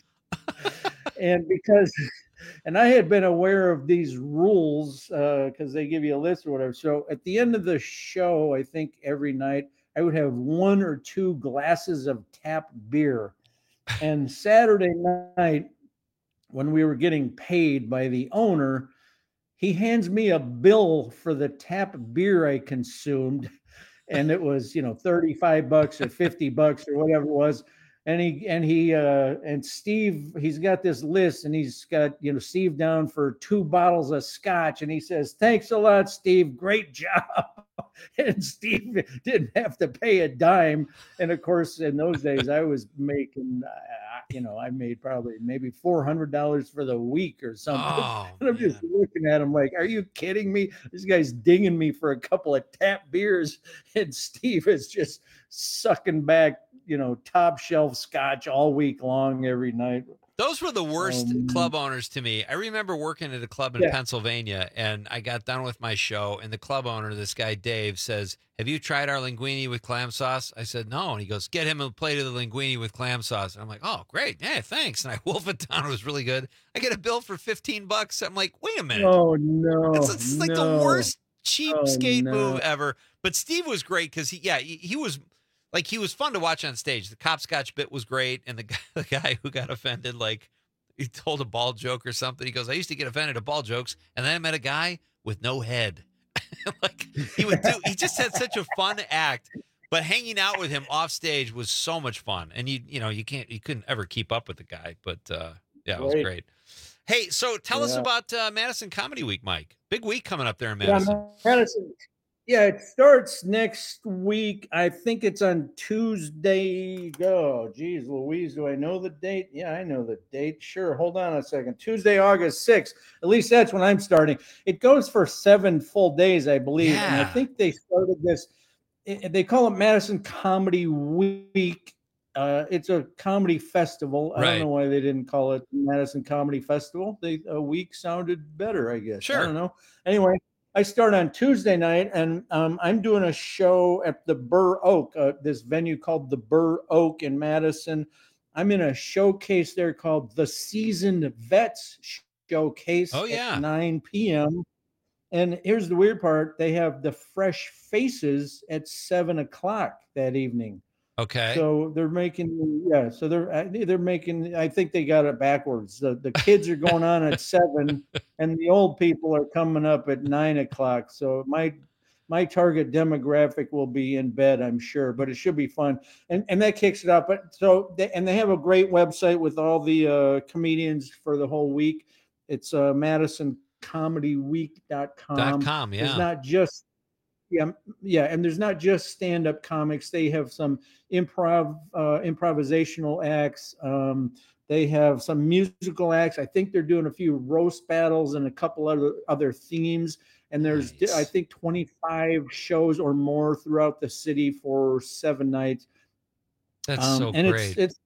And because, and I had been aware of these rules because uh, they give you a list or whatever. So at the end of the show, I think every night I would have one or two glasses of tap beer. And Saturday night, when we were getting paid by the owner, he hands me a bill for the tap beer I consumed. And it was, you know, thirty-five bucks or fifty bucks or whatever it was. And he, and he, uh, and Steve, he's got this list, and he's got, you know, Steve down for two bottles of scotch. And he says, "Thanks a lot, Steve. Great job." And Steve didn't have to pay a dime. And of course, in those days, I was making, uh, you know, I made probably maybe four hundred dollars for the week or something. Oh, and I'm just looking at him like, are you kidding me? This guy's dinging me for a couple of tap beers. And Steve is just sucking back, you know, top shelf scotch all week long, every night. Those were the worst Um, club owners to me. I remember working at a club in Yeah. Pennsylvania, and I got done with my show, and the club owner, this guy Dave, says, "Have you tried our linguine with clam sauce?" I said, "No." And he goes, "Get him a plate of the linguine with clam sauce." And I'm like, "Oh, great. Yeah, thanks." And I wolf it down. It was really good. I get a bill for fifteen bucks. I'm like, wait a minute. Oh, no. It's, it's like no. the worst cheapskate Oh, no. move ever. But Steve was great because he, yeah, he, he was like, he was fun to watch on stage. The Copscotch bit was great. And the guy, the guy who got offended, like, he told a ball joke or something. He goes, "I used to get offended at ball jokes, and then I met a guy with no head." Like, he would do, he just had such a fun act, but hanging out with him off stage was so much fun. And you, you know, you can't, you couldn't ever keep up with the guy, but uh, yeah, it was Great. great. Hey, so tell us Yeah. about uh, Madison Comedy Week, Mike. Big week coming up there in Yeah, Madison. Madison. Yeah, it starts next week. I think it's on Tuesday. Oh, geez, Louise, do I know the date? Yeah, I know the date. Sure. Hold on a second. Tuesday, August sixth. At least that's when I'm starting. It goes for seven full days, I believe. And I Yeah. think they started this, eh, they call it Madison Comedy Week. Uh, it's a comedy festival. I Right. don't know why they didn't call it Madison Comedy Festival. They a week sounded better, I guess. Sure. I don't know. Anyway, I start on Tuesday night, and um, I'm doing a show at the Burr Oak, uh, this venue called the Burr Oak in Madison. I'm in a showcase there called the Seasoned Vets Showcase Oh, yeah. at nine p.m. And here's the weird part. They have the Fresh Faces at seven o'clock that evening. Okay. So they're making, yeah. So they're uh, they're making. I think they got it backwards. The the kids are going on at seven, and the old people are coming up at nine o'clock. So my my target demographic will be in bed, I'm sure, but it should be fun. And and that kicks it up. But so they, and they have a great website with all the uh, comedians for the whole week. It's uh, madison comedy week dot com. Dot com, yeah. It's not just. Yeah, yeah, and there's not just stand-up comics. They have some improv, uh, improvisational acts. Um, they have some musical acts. I think they're doing a few roast battles and a couple other other themes. And there's, Nice. I think, twenty-five shows or more throughout the city for seven nights. That's Um, so and great. it's it's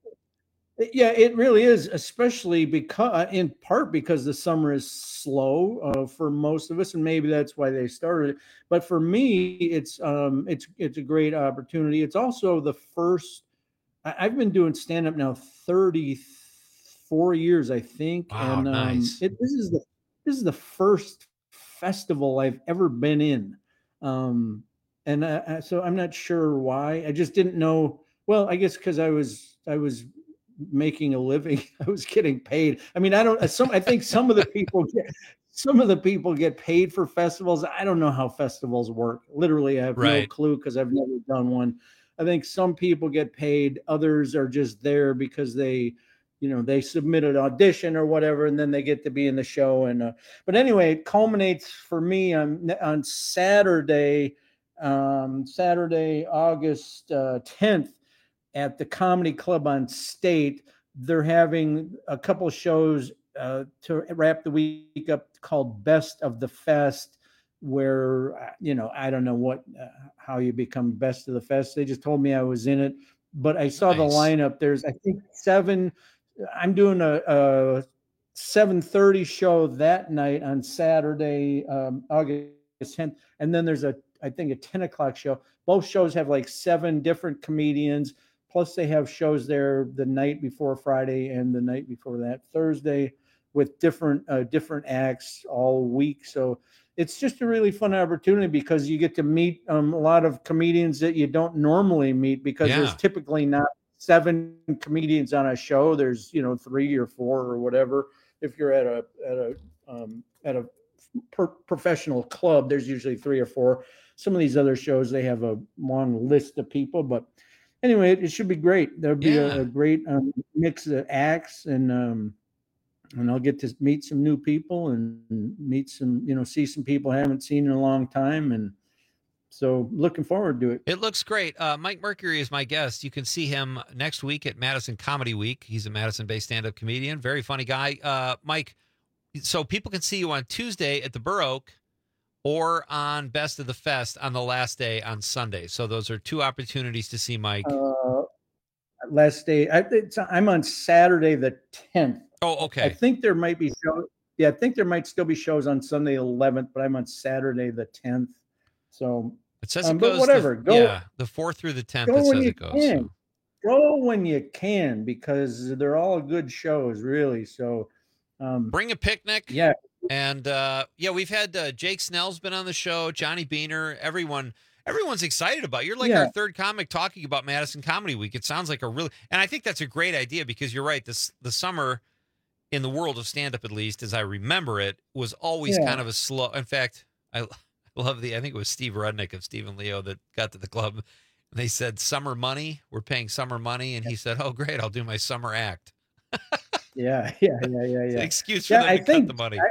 yeah, it really is, especially because in part because the summer is slow uh, for most of us, and maybe that's why they started it. But for me, it's um, it's it's a great opportunity. It's also the first. I, I've been doing stand up now thirty-four years, I think, Wow, and um, nice. it, this is the this is the first festival I've ever been in, um, and uh, uh, so I'm not sure why. I just didn't know. Well, I guess because I was I was making a living. I was getting paid. I mean, I don't some I think some of the people get some of the people get paid for festivals. I don't know how festivals work. Literally, I have no Right. clue because I've never done one. I think some people get paid, others are just there because they, you know, they submit an audition or whatever, and then they get to be in the show. And uh, but anyway, it culminates for me on on Saturday, um, Saturday, August uh, tenth at the Comedy Club on State. They're having a couple shows uh, to wrap the week up called Best of the Fest, where, uh, you know, I don't know what, uh, how you become Best of the Fest. They just told me I was in it, but I saw the Nice. lineup. There's, I think, seven. I'm doing a, a seven thirty show that night on Saturday, um, August tenth, and then there's a I think a ten o'clock show. Both shows have like seven different comedians. Plus, they have shows there the night before Friday and the night before that Thursday, with different uh, different acts all week. So it's just a really fun opportunity because you get to meet um, a lot of comedians that you don't normally meet because Yeah. there's typically not seven comedians on a show. There's you know three or four or whatever. If you're at a at a um, at a per- professional club, there's usually three or four. Some of these other shows they have a long list of people, but anyway, it, it should be great. There'll be Yeah. a, a great um, mix of acts, and um, and I'll get to meet some new people and meet some, you know, see some people I haven't seen in a long time, and so looking forward to it. It looks great. Uh, Mike Mercury is my guest. You can see him next week at Madison Comedy Week. He's a Madison-based stand-up comedian, very funny guy. Uh, Mike, so people can see you on Tuesday at the Burr Oak or on Best of the Fest on the last day on Sunday. So those are two opportunities to see Mike. Uh, last day, I, it's, I'm on Saturday the tenth. Oh, okay. I think there might be shows. Yeah, I think there might still be shows on Sunday eleventh, but I'm on Saturday the tenth. So It says um, it but goes whatever. The, Go, yeah, the fourth through the tenth. go It when says you it goes. can. so. Go when you can because they're all good shows, really. So um, Bring a picnic. Yeah. And uh, yeah, we've had uh, Jake Snell's been on the show, Johnny Beaner, everyone. Everyone's excited about it. You're like Yeah. our third comic talking about Madison Comedy Week. It sounds like a really, and I think that's a great idea because you're right. This the summer in the world of stand-up, at least as I remember it, was always Yeah. kind of a slow. In fact, I love the. I think it was Steve Rudnick of Steve and Leo that got to the club. And they said summer money. We're paying summer money, and he said, "Oh, great! I'll do my summer act." Yeah, yeah, yeah, yeah, It's yeah. an excuse for yeah, them I to think, cut the money. I,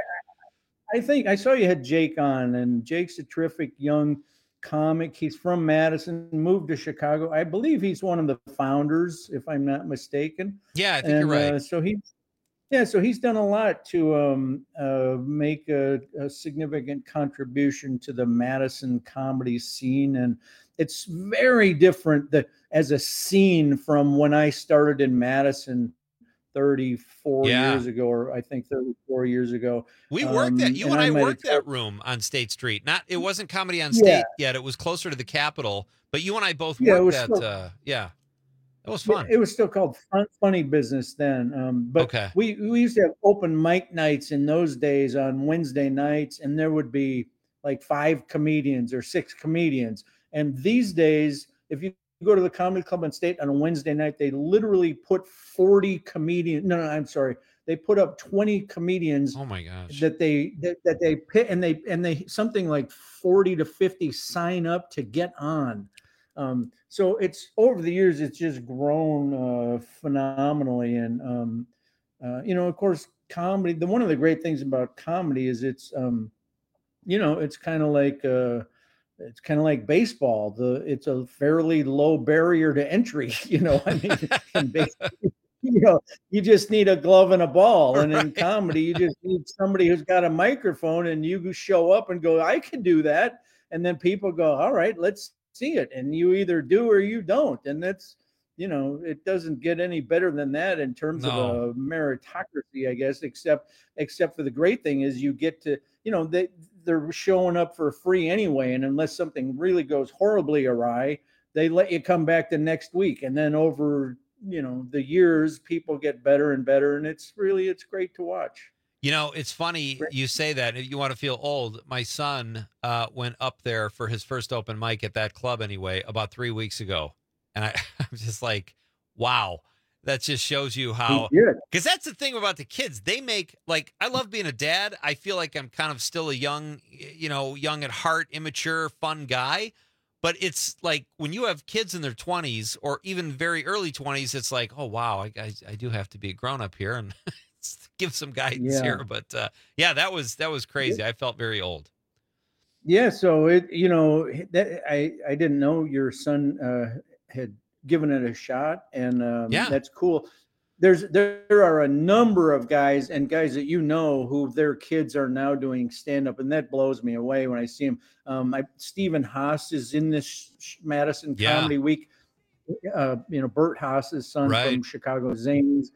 I think I saw you had Jake on, and Jake's a terrific young comic. He's from Madison, moved to Chicago. I believe he's one of the founders, if I'm not mistaken. Yeah, I think and, you're right. Uh, so he, yeah, so he's done a lot to um, uh, make a, a significant contribution to the Madison comedy scene, and it's very different that as a scene from when I started in Madison thirty-four Yeah. years ago, or I think thirty-four years ago. We worked that. Um, You and I might have worked told- that room on State Street. Not it wasn't Comedy on Yeah. State yet. It was closer to the Capitol. But you and I both Yeah, it worked was that. still- uh, yeah, it was But fun. It was still called fun, Funny Business then. Um, but Okay. we, we used to have open mic nights in those days on Wednesday nights, and there would be like five comedians or six comedians. And these days, if you go to the comedy club on State on a Wednesday night, they literally put forty comedians. No, no, I'm sorry. They put up twenty comedians. Oh my gosh. That they that, that they pit and they and they something like forty to fifty sign up to get on. Um, so it's over the years, it's just grown uh, phenomenally. And, um, uh, you know, of course, comedy, the, one of the great things about comedy is it's, um, you know, it's kind of like, uh, it's kind of like baseball. The, it's a fairly low barrier to entry, you know, I mean, in baseball, you know, you just need a glove and a ball. And in comedy, you just need somebody who's got a microphone and you show up and go, I can do that. And then people go, all right, let's see it. And you either do or you don't. And that's, you know, it doesn't get any better than that in terms No. of a meritocracy, I guess, except, except for the great thing is you get to, you know, they, they're showing up for free anyway. And unless something really goes horribly awry, they let you come back the next week. And then over, you know, the years, people get better and better. And it's really, it's great to watch. You know, it's funny you say that. If you want to feel old, my son uh, went up there for his first open mic at that club anyway about three weeks ago. And I, I'm just like, wow, that just shows you how, Yeah. because that's the thing about the kids. They make, like, I love being a dad. I feel like I'm kind of still a young, you know, young at heart, immature, fun guy. But it's like when you have kids in their twenties or even very early twenties, it's like, oh, wow, I, I, I do have to be a grown up here and give some guidance Yeah. here. But uh, yeah, that was that was crazy. I felt very old. Yeah, so it, you know, that I I didn't know your son uh, had given it a shot, and um, Yeah. that's cool. There's there are a number of guys and guys that you know who their kids are now doing stand up, and that blows me away when I see them. Um, I, Stephen Haas is in this sh- Madison Yeah. Comedy Week. Uh, you know, Bert Haas's son Right. from Chicago Zanes.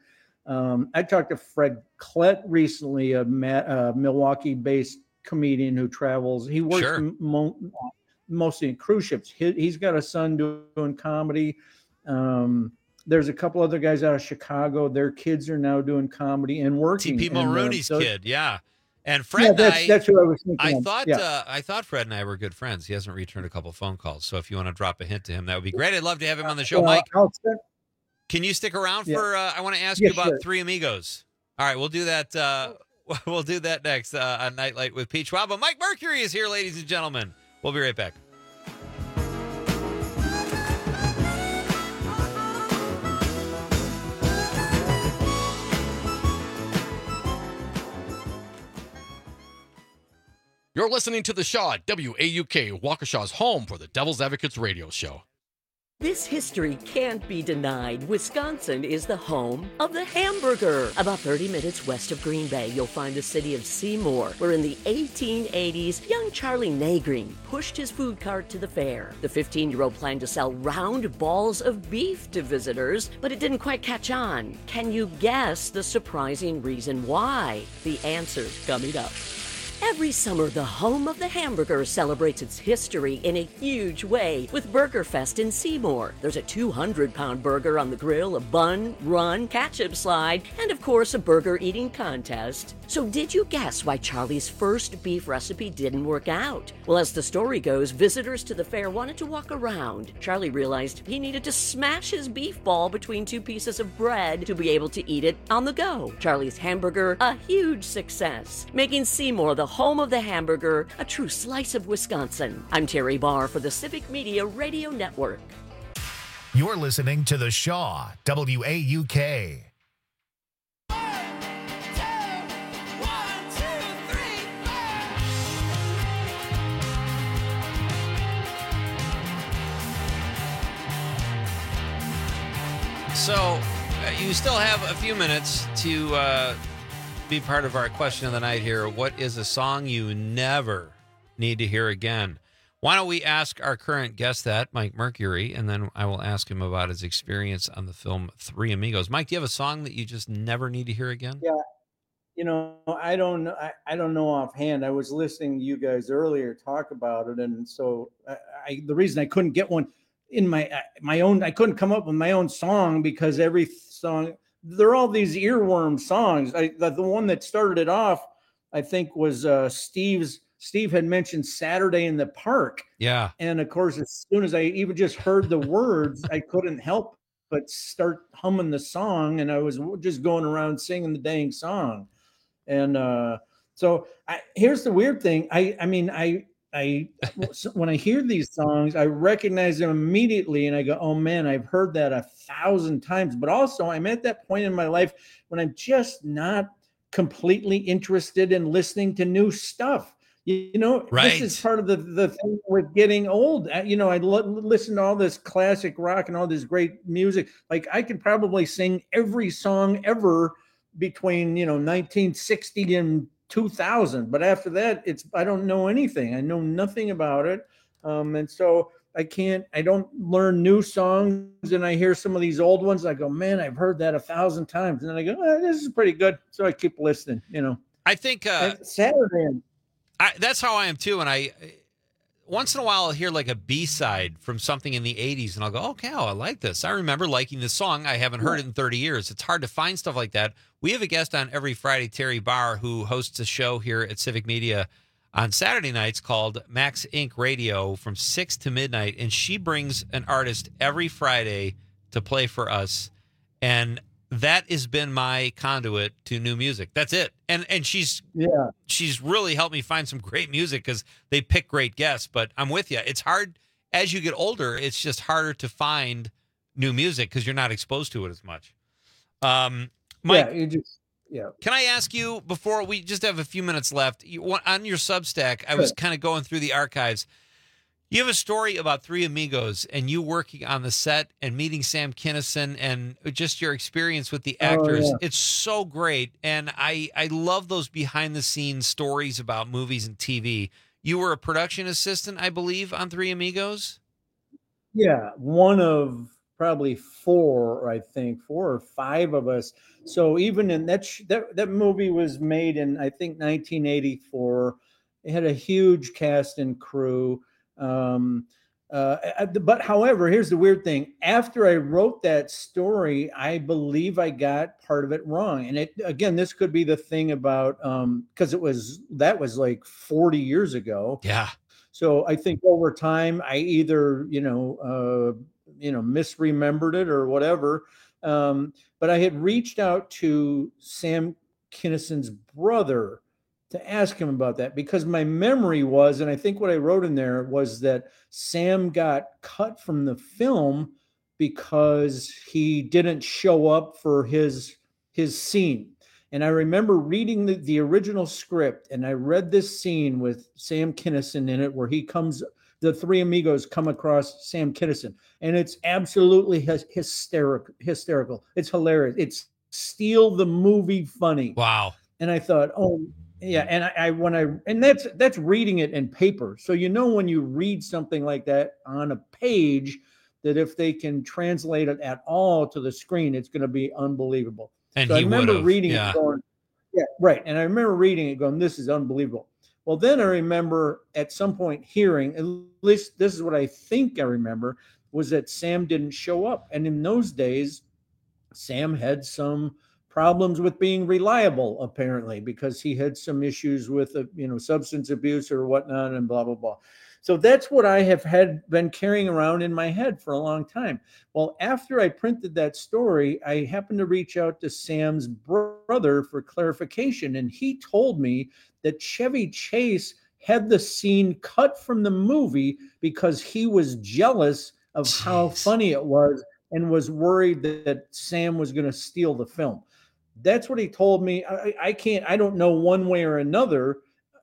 Um, I talked to Fred Klett recently, a Ma- uh, Milwaukee-based comedian who travels. He works Sure. mo- mostly in cruise ships. He, he's got a son doing comedy. Um, there's a couple other guys out of Chicago. Their kids are now doing comedy and working. T P. And, uh, Mulrooney's so- kid, yeah. And Fred Yeah, and that's, I, that's what I was thinking. I of. thought Yeah. uh, I thought Fred and I were good friends. He hasn't returned a couple phone calls, so if you want to drop a hint to him, that would be great. I'd love to have him on the show, Uh, Mike. I'll send- Can you stick around Yeah. for? Uh, I want to ask Yeah, you about sure. Three Amigos. All right, we'll do that. Uh, we'll do that next uh, on Nightlight with Pete Schwab. But Mike Mercury is here, ladies and gentlemen. We'll be right back. You're listening to The Shaw at W A U K, Waukesha's home for the Devil's Advocates radio show. This history can't be denied. Wisconsin is the home of the hamburger. About thirty minutes west of Green Bay, you'll find the city of Seymour, where in the eighteen eighties, young Charlie Nagreen pushed his food cart to the fair. The fifteen-year-old planned to sell round balls of beef to visitors, but it didn't quite catch on. Can you guess the surprising reason why? The answer's coming up. Every summer, the home of the hamburger celebrates its history in a huge way with Burger Fest in Seymour. There's a two hundred pound burger on the grill, a bun, run, ketchup slide, and of course, a burger eating contest. So did you guess why Charlie's first beef recipe didn't work out? Well, as the story goes, visitors to the fair wanted to walk around. Charlie realized he needed to smash his beef ball between two pieces of bread to be able to eat it on the go. Charlie's hamburger, a huge success, making Seymour the home of the hamburger, a true slice of Wisconsin. I'm Terry Barr for the Civic Media Radio Network. You're listening to The Shaw, W A U K. So uh, you still have a few minutes to uh, be part of our question of the night here. What is a song you never need to hear again? Why don't we ask our current guest that, Mike Mercury, and then I will ask him about his experience on the film Three Amigos. Mike, do you have a song that you just never need to hear again? Yeah, you know, I don't know. I, I don't know offhand. I was listening to you guys earlier talk about it, and so I, I the reason I couldn't get one in my my own, I couldn't come up with my own song because every song, they're all these earworm songs. I the, the one that started it off, I think, was uh, Steve's. Steve had mentioned Saturday in the Park. Yeah. And of course, as soon as I even just heard the words, I couldn't help but start humming the song. And I was just going around singing the dang song. And uh, so I, here's the weird thing. I, I mean, I, I, when I hear these songs, I recognize them immediately and I go, oh man, I've heard that a thousand times. But also I'm at that point in my life when I'm just not completely interested in listening to new stuff. You know, right. This is part of the, the thing with getting old. You know, I l- listen to all this classic rock and all this great music. Like I could probably sing every song ever between, you know, nineteen sixty and two thousand. But after that, it's, I don't know anything. I know nothing about it. Um, and so I can't, I don't learn new songs and I hear some of these old ones. I go, man, I've heard that a thousand times. And then I go, oh, this is pretty good. So I keep listening, you know. I think uh, Saturday. I, that's how I am too. And I, once in a while, I'll hear like a B-side from something in the eighties and I'll go, okay, oh, I like this. I remember liking this song. I haven't heard it in thirty years. It's hard to find stuff like that. We have a guest on every Friday, Terry Barr, who hosts a show here at Civic Media on Saturday nights called Max Inc Radio from six to midnight. And she brings an artist every Friday to play for us. And that has been my conduit to new music. That's it. And and she's yeah she's really helped me find some great music because they pick great guests. But I'm with you. It's hard as you get older. It's just harder to find new music because you're not exposed to it as much. Um, Mike, yeah, you just yeah. Can I ask you before we just have a few minutes left? You, on your Substack, I was Sure. kind of going through the archives. You have a story about Three Amigos and you working on the set and meeting Sam Kinison and just your experience with the actors. Oh, yeah. It's so great. And I, I love those behind the scenes stories about movies and T V. You were a production assistant, I believe, on Three Amigos. Yeah, one of probably four, I think, four or five of us. So even in that sh- that that movie was made in, I think, nineteen eighty-four. It had a huge cast and crew. Um, uh, but however, here's the weird thing. After I wrote that story, I believe I got part of it wrong. And it, again, this could be the thing about, um, because it was, that was like forty years ago. Yeah. So I think over time, I either, you know, uh, you know, misremembered it or whatever. Um, but I had reached out to Sam Kinison's brother to ask him about that, because my memory was, and I think what I wrote in there was that Sam got cut from the film because he didn't show up for his his scene. And I remember reading the, the original script, and I read this scene with Sam Kinison in it where he comes, the three amigos come across Sam Kinison, and it's absolutely hysterical. Hysterical. It's hilarious. It's steal the movie funny. Wow. And I thought, oh, yeah, and I, I when I and that's that's reading it in paper. So you know when you read something like that on a page, that if they can translate it at all to the screen, it's going to be unbelievable. And so I he remember would've, reading yeah. it going, yeah, right. And I remember reading it going, this is unbelievable. Well, then I remember at some point hearing, at least this is what I think I remember, was that Sam didn't show up. And in those days, Sam had some problems with being reliable, apparently, because he had some issues with, uh, you know, substance abuse or whatnot and blah, blah, blah. So that's what I have had been carrying around in my head for a long time. Well, after I printed that story, I happened to reach out to Sam's brother for clarification. And he told me that Chevy Chase had the scene cut from the movie because he was jealous of Jeez. how funny it was and was worried that, that Sam was going to steal the film. That's what he told me. I, I can't, I don't know one way or another.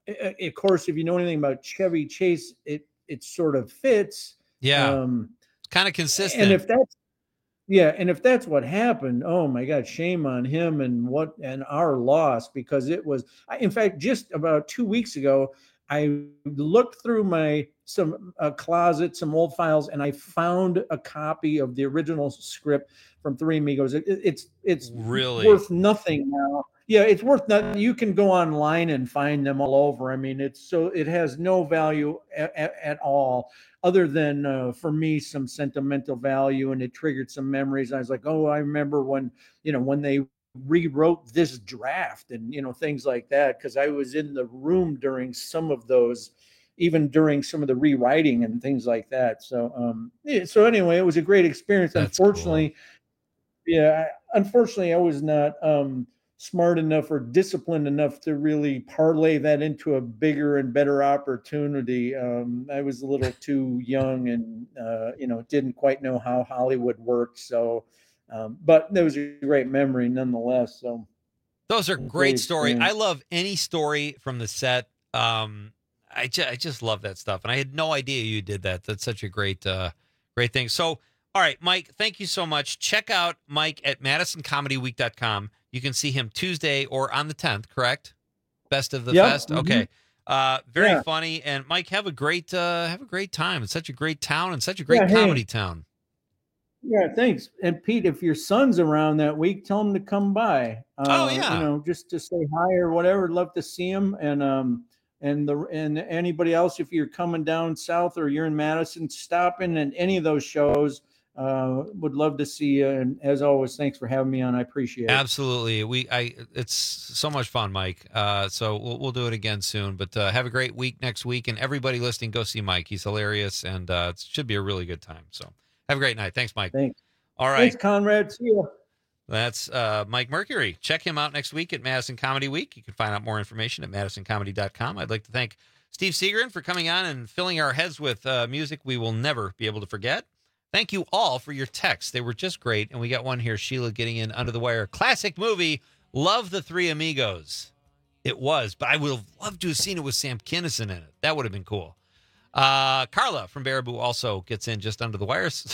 Of course, if you know anything about Chevy Chase, it it sort of fits. Yeah, um, it's kind of consistent. And if that's yeah, and if that's what happened, oh my God, shame on him and what and our loss, because it was. In fact, just about two weeks ago, I looked through my some uh, closet, some old files, and I found a copy of the original script from Three Amigos. It, it, it's it's really worth nothing now. Yeah, it's worth nothing. You can go online and find them all over. I mean, it's so it has no value a, a, at all, other than uh, for me some sentimental value, and it triggered some memories. I was like, oh, I remember when you know when they rewrote this draft and you know things like that, because I was in the room during some of those, even during some of the rewriting and things like that. So, um, yeah, so anyway, it was a great experience. That's unfortunately, cool. yeah, unfortunately, I was not. Um, smart enough or disciplined enough to really parlay that into a bigger and better opportunity. Um, I was a little too young and, uh, you know, didn't quite know how Hollywood worked. So, um, but that was a great memory nonetheless. So those are great stories. I love any story from the set. Um, I, ju- I just love that stuff. And I had no idea you did that. That's such a great, uh, great thing. So, all right, Mike, thank you so much. Check out Mike at madison comedy week dot com. You can see him Tuesday or on the tenth, correct? Best of the yep. Fest. Mm-hmm. Okay. Uh, very yeah. funny. And Mike, have a great, uh, have a great time. It's such a great town and such a great yeah, comedy hey. town. Yeah, thanks. And Pete, if your son's around that week, tell him to come by. Uh, oh yeah. You know, just to say hi or whatever. Love to see him. And, um, and the, and anybody else, if you're coming down south or you're in Madison, stop in at any of those shows. Uh, would love to see you. And as always, thanks for having me on. I appreciate it. Absolutely. We, I, it's so much fun, Mike. Uh, so we'll, we'll do it again soon, but, uh, have a great week next week, and everybody listening, go see Mike. He's hilarious, and, uh, it should be a really good time. So have a great night. Thanks, Mike. Thanks. All right. Thanks, Conrad. See you. That's, uh, Mike Mercury. Check him out next week at Madison Comedy Week. You can find out more information at madison comedy dot com. I'd like to thank Steve Seagren for coming on and filling our heads with, uh, music we will never be able to forget. Thank you all for your texts. They were just great. And we got one here, Sheila getting in under the wire. Classic movie, love the Three Amigos. It was, but I would have loved to have seen it with Sam Kinison in it. That would have been cool. Uh, Carla from Baraboo also gets in just under the wires.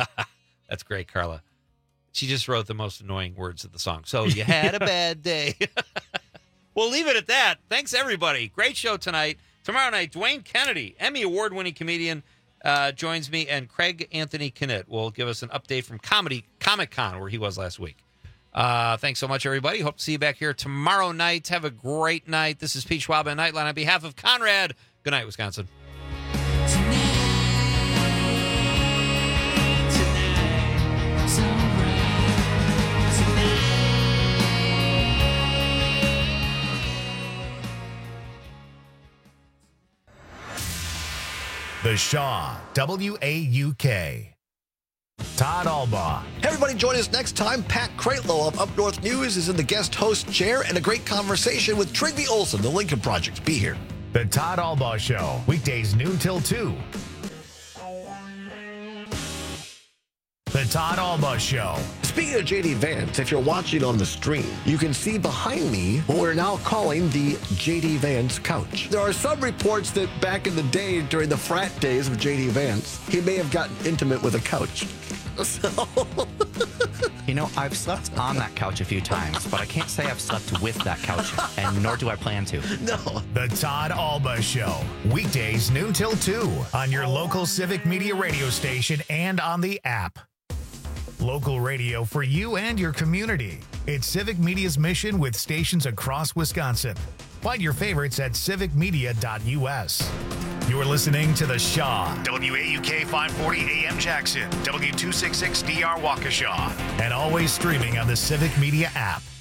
That's great, Carla. She just wrote the most annoying words of the song. So you had a bad day. We'll leave it at that. Thanks, everybody. Great show tonight. Tomorrow night, Dwayne Kennedy, Emmy award-winning comedian, uh, joins me, and Craig Anthony Knitt will give us an update from Comedy Comic-Con, where he was last week. Uh, thanks so much, everybody. Hope to see you back here tomorrow night. Have a great night. This is Pete Schwab and Nightline on behalf of Conrad. Good night, Wisconsin. The Shaw, W A U K. Todd Albaugh. Hey, everybody, join us next time. Pat Kreitlow of Up North News is in the guest host chair, and a great conversation with Trygve Olsen, the Lincoln Project. Be here. The Todd Albaugh Show, weekdays noon till two. The Todd Albaugh Show. Speaking of J D Vance, if you're watching on the stream, you can see behind me what we're now calling the J D Vance couch. There are some reports that back in the day, during the frat days of J D Vance, he may have gotten intimate with a couch. So... You know, I've slept on that couch a few times, but I can't say I've slept with that couch, and nor do I plan to. No. The Todd Albaugh Show, weekdays noon till two on your local Civic Media radio station and on the app. Local radio for you and your community. It's Civic Media's mission with stations across Wisconsin. Find your favorites at civic media dot U S. You're listening to The Shaw, W A U K five forty A M Jackson, W two sixty-six D R Waukesha, and always streaming on the Civic Media app.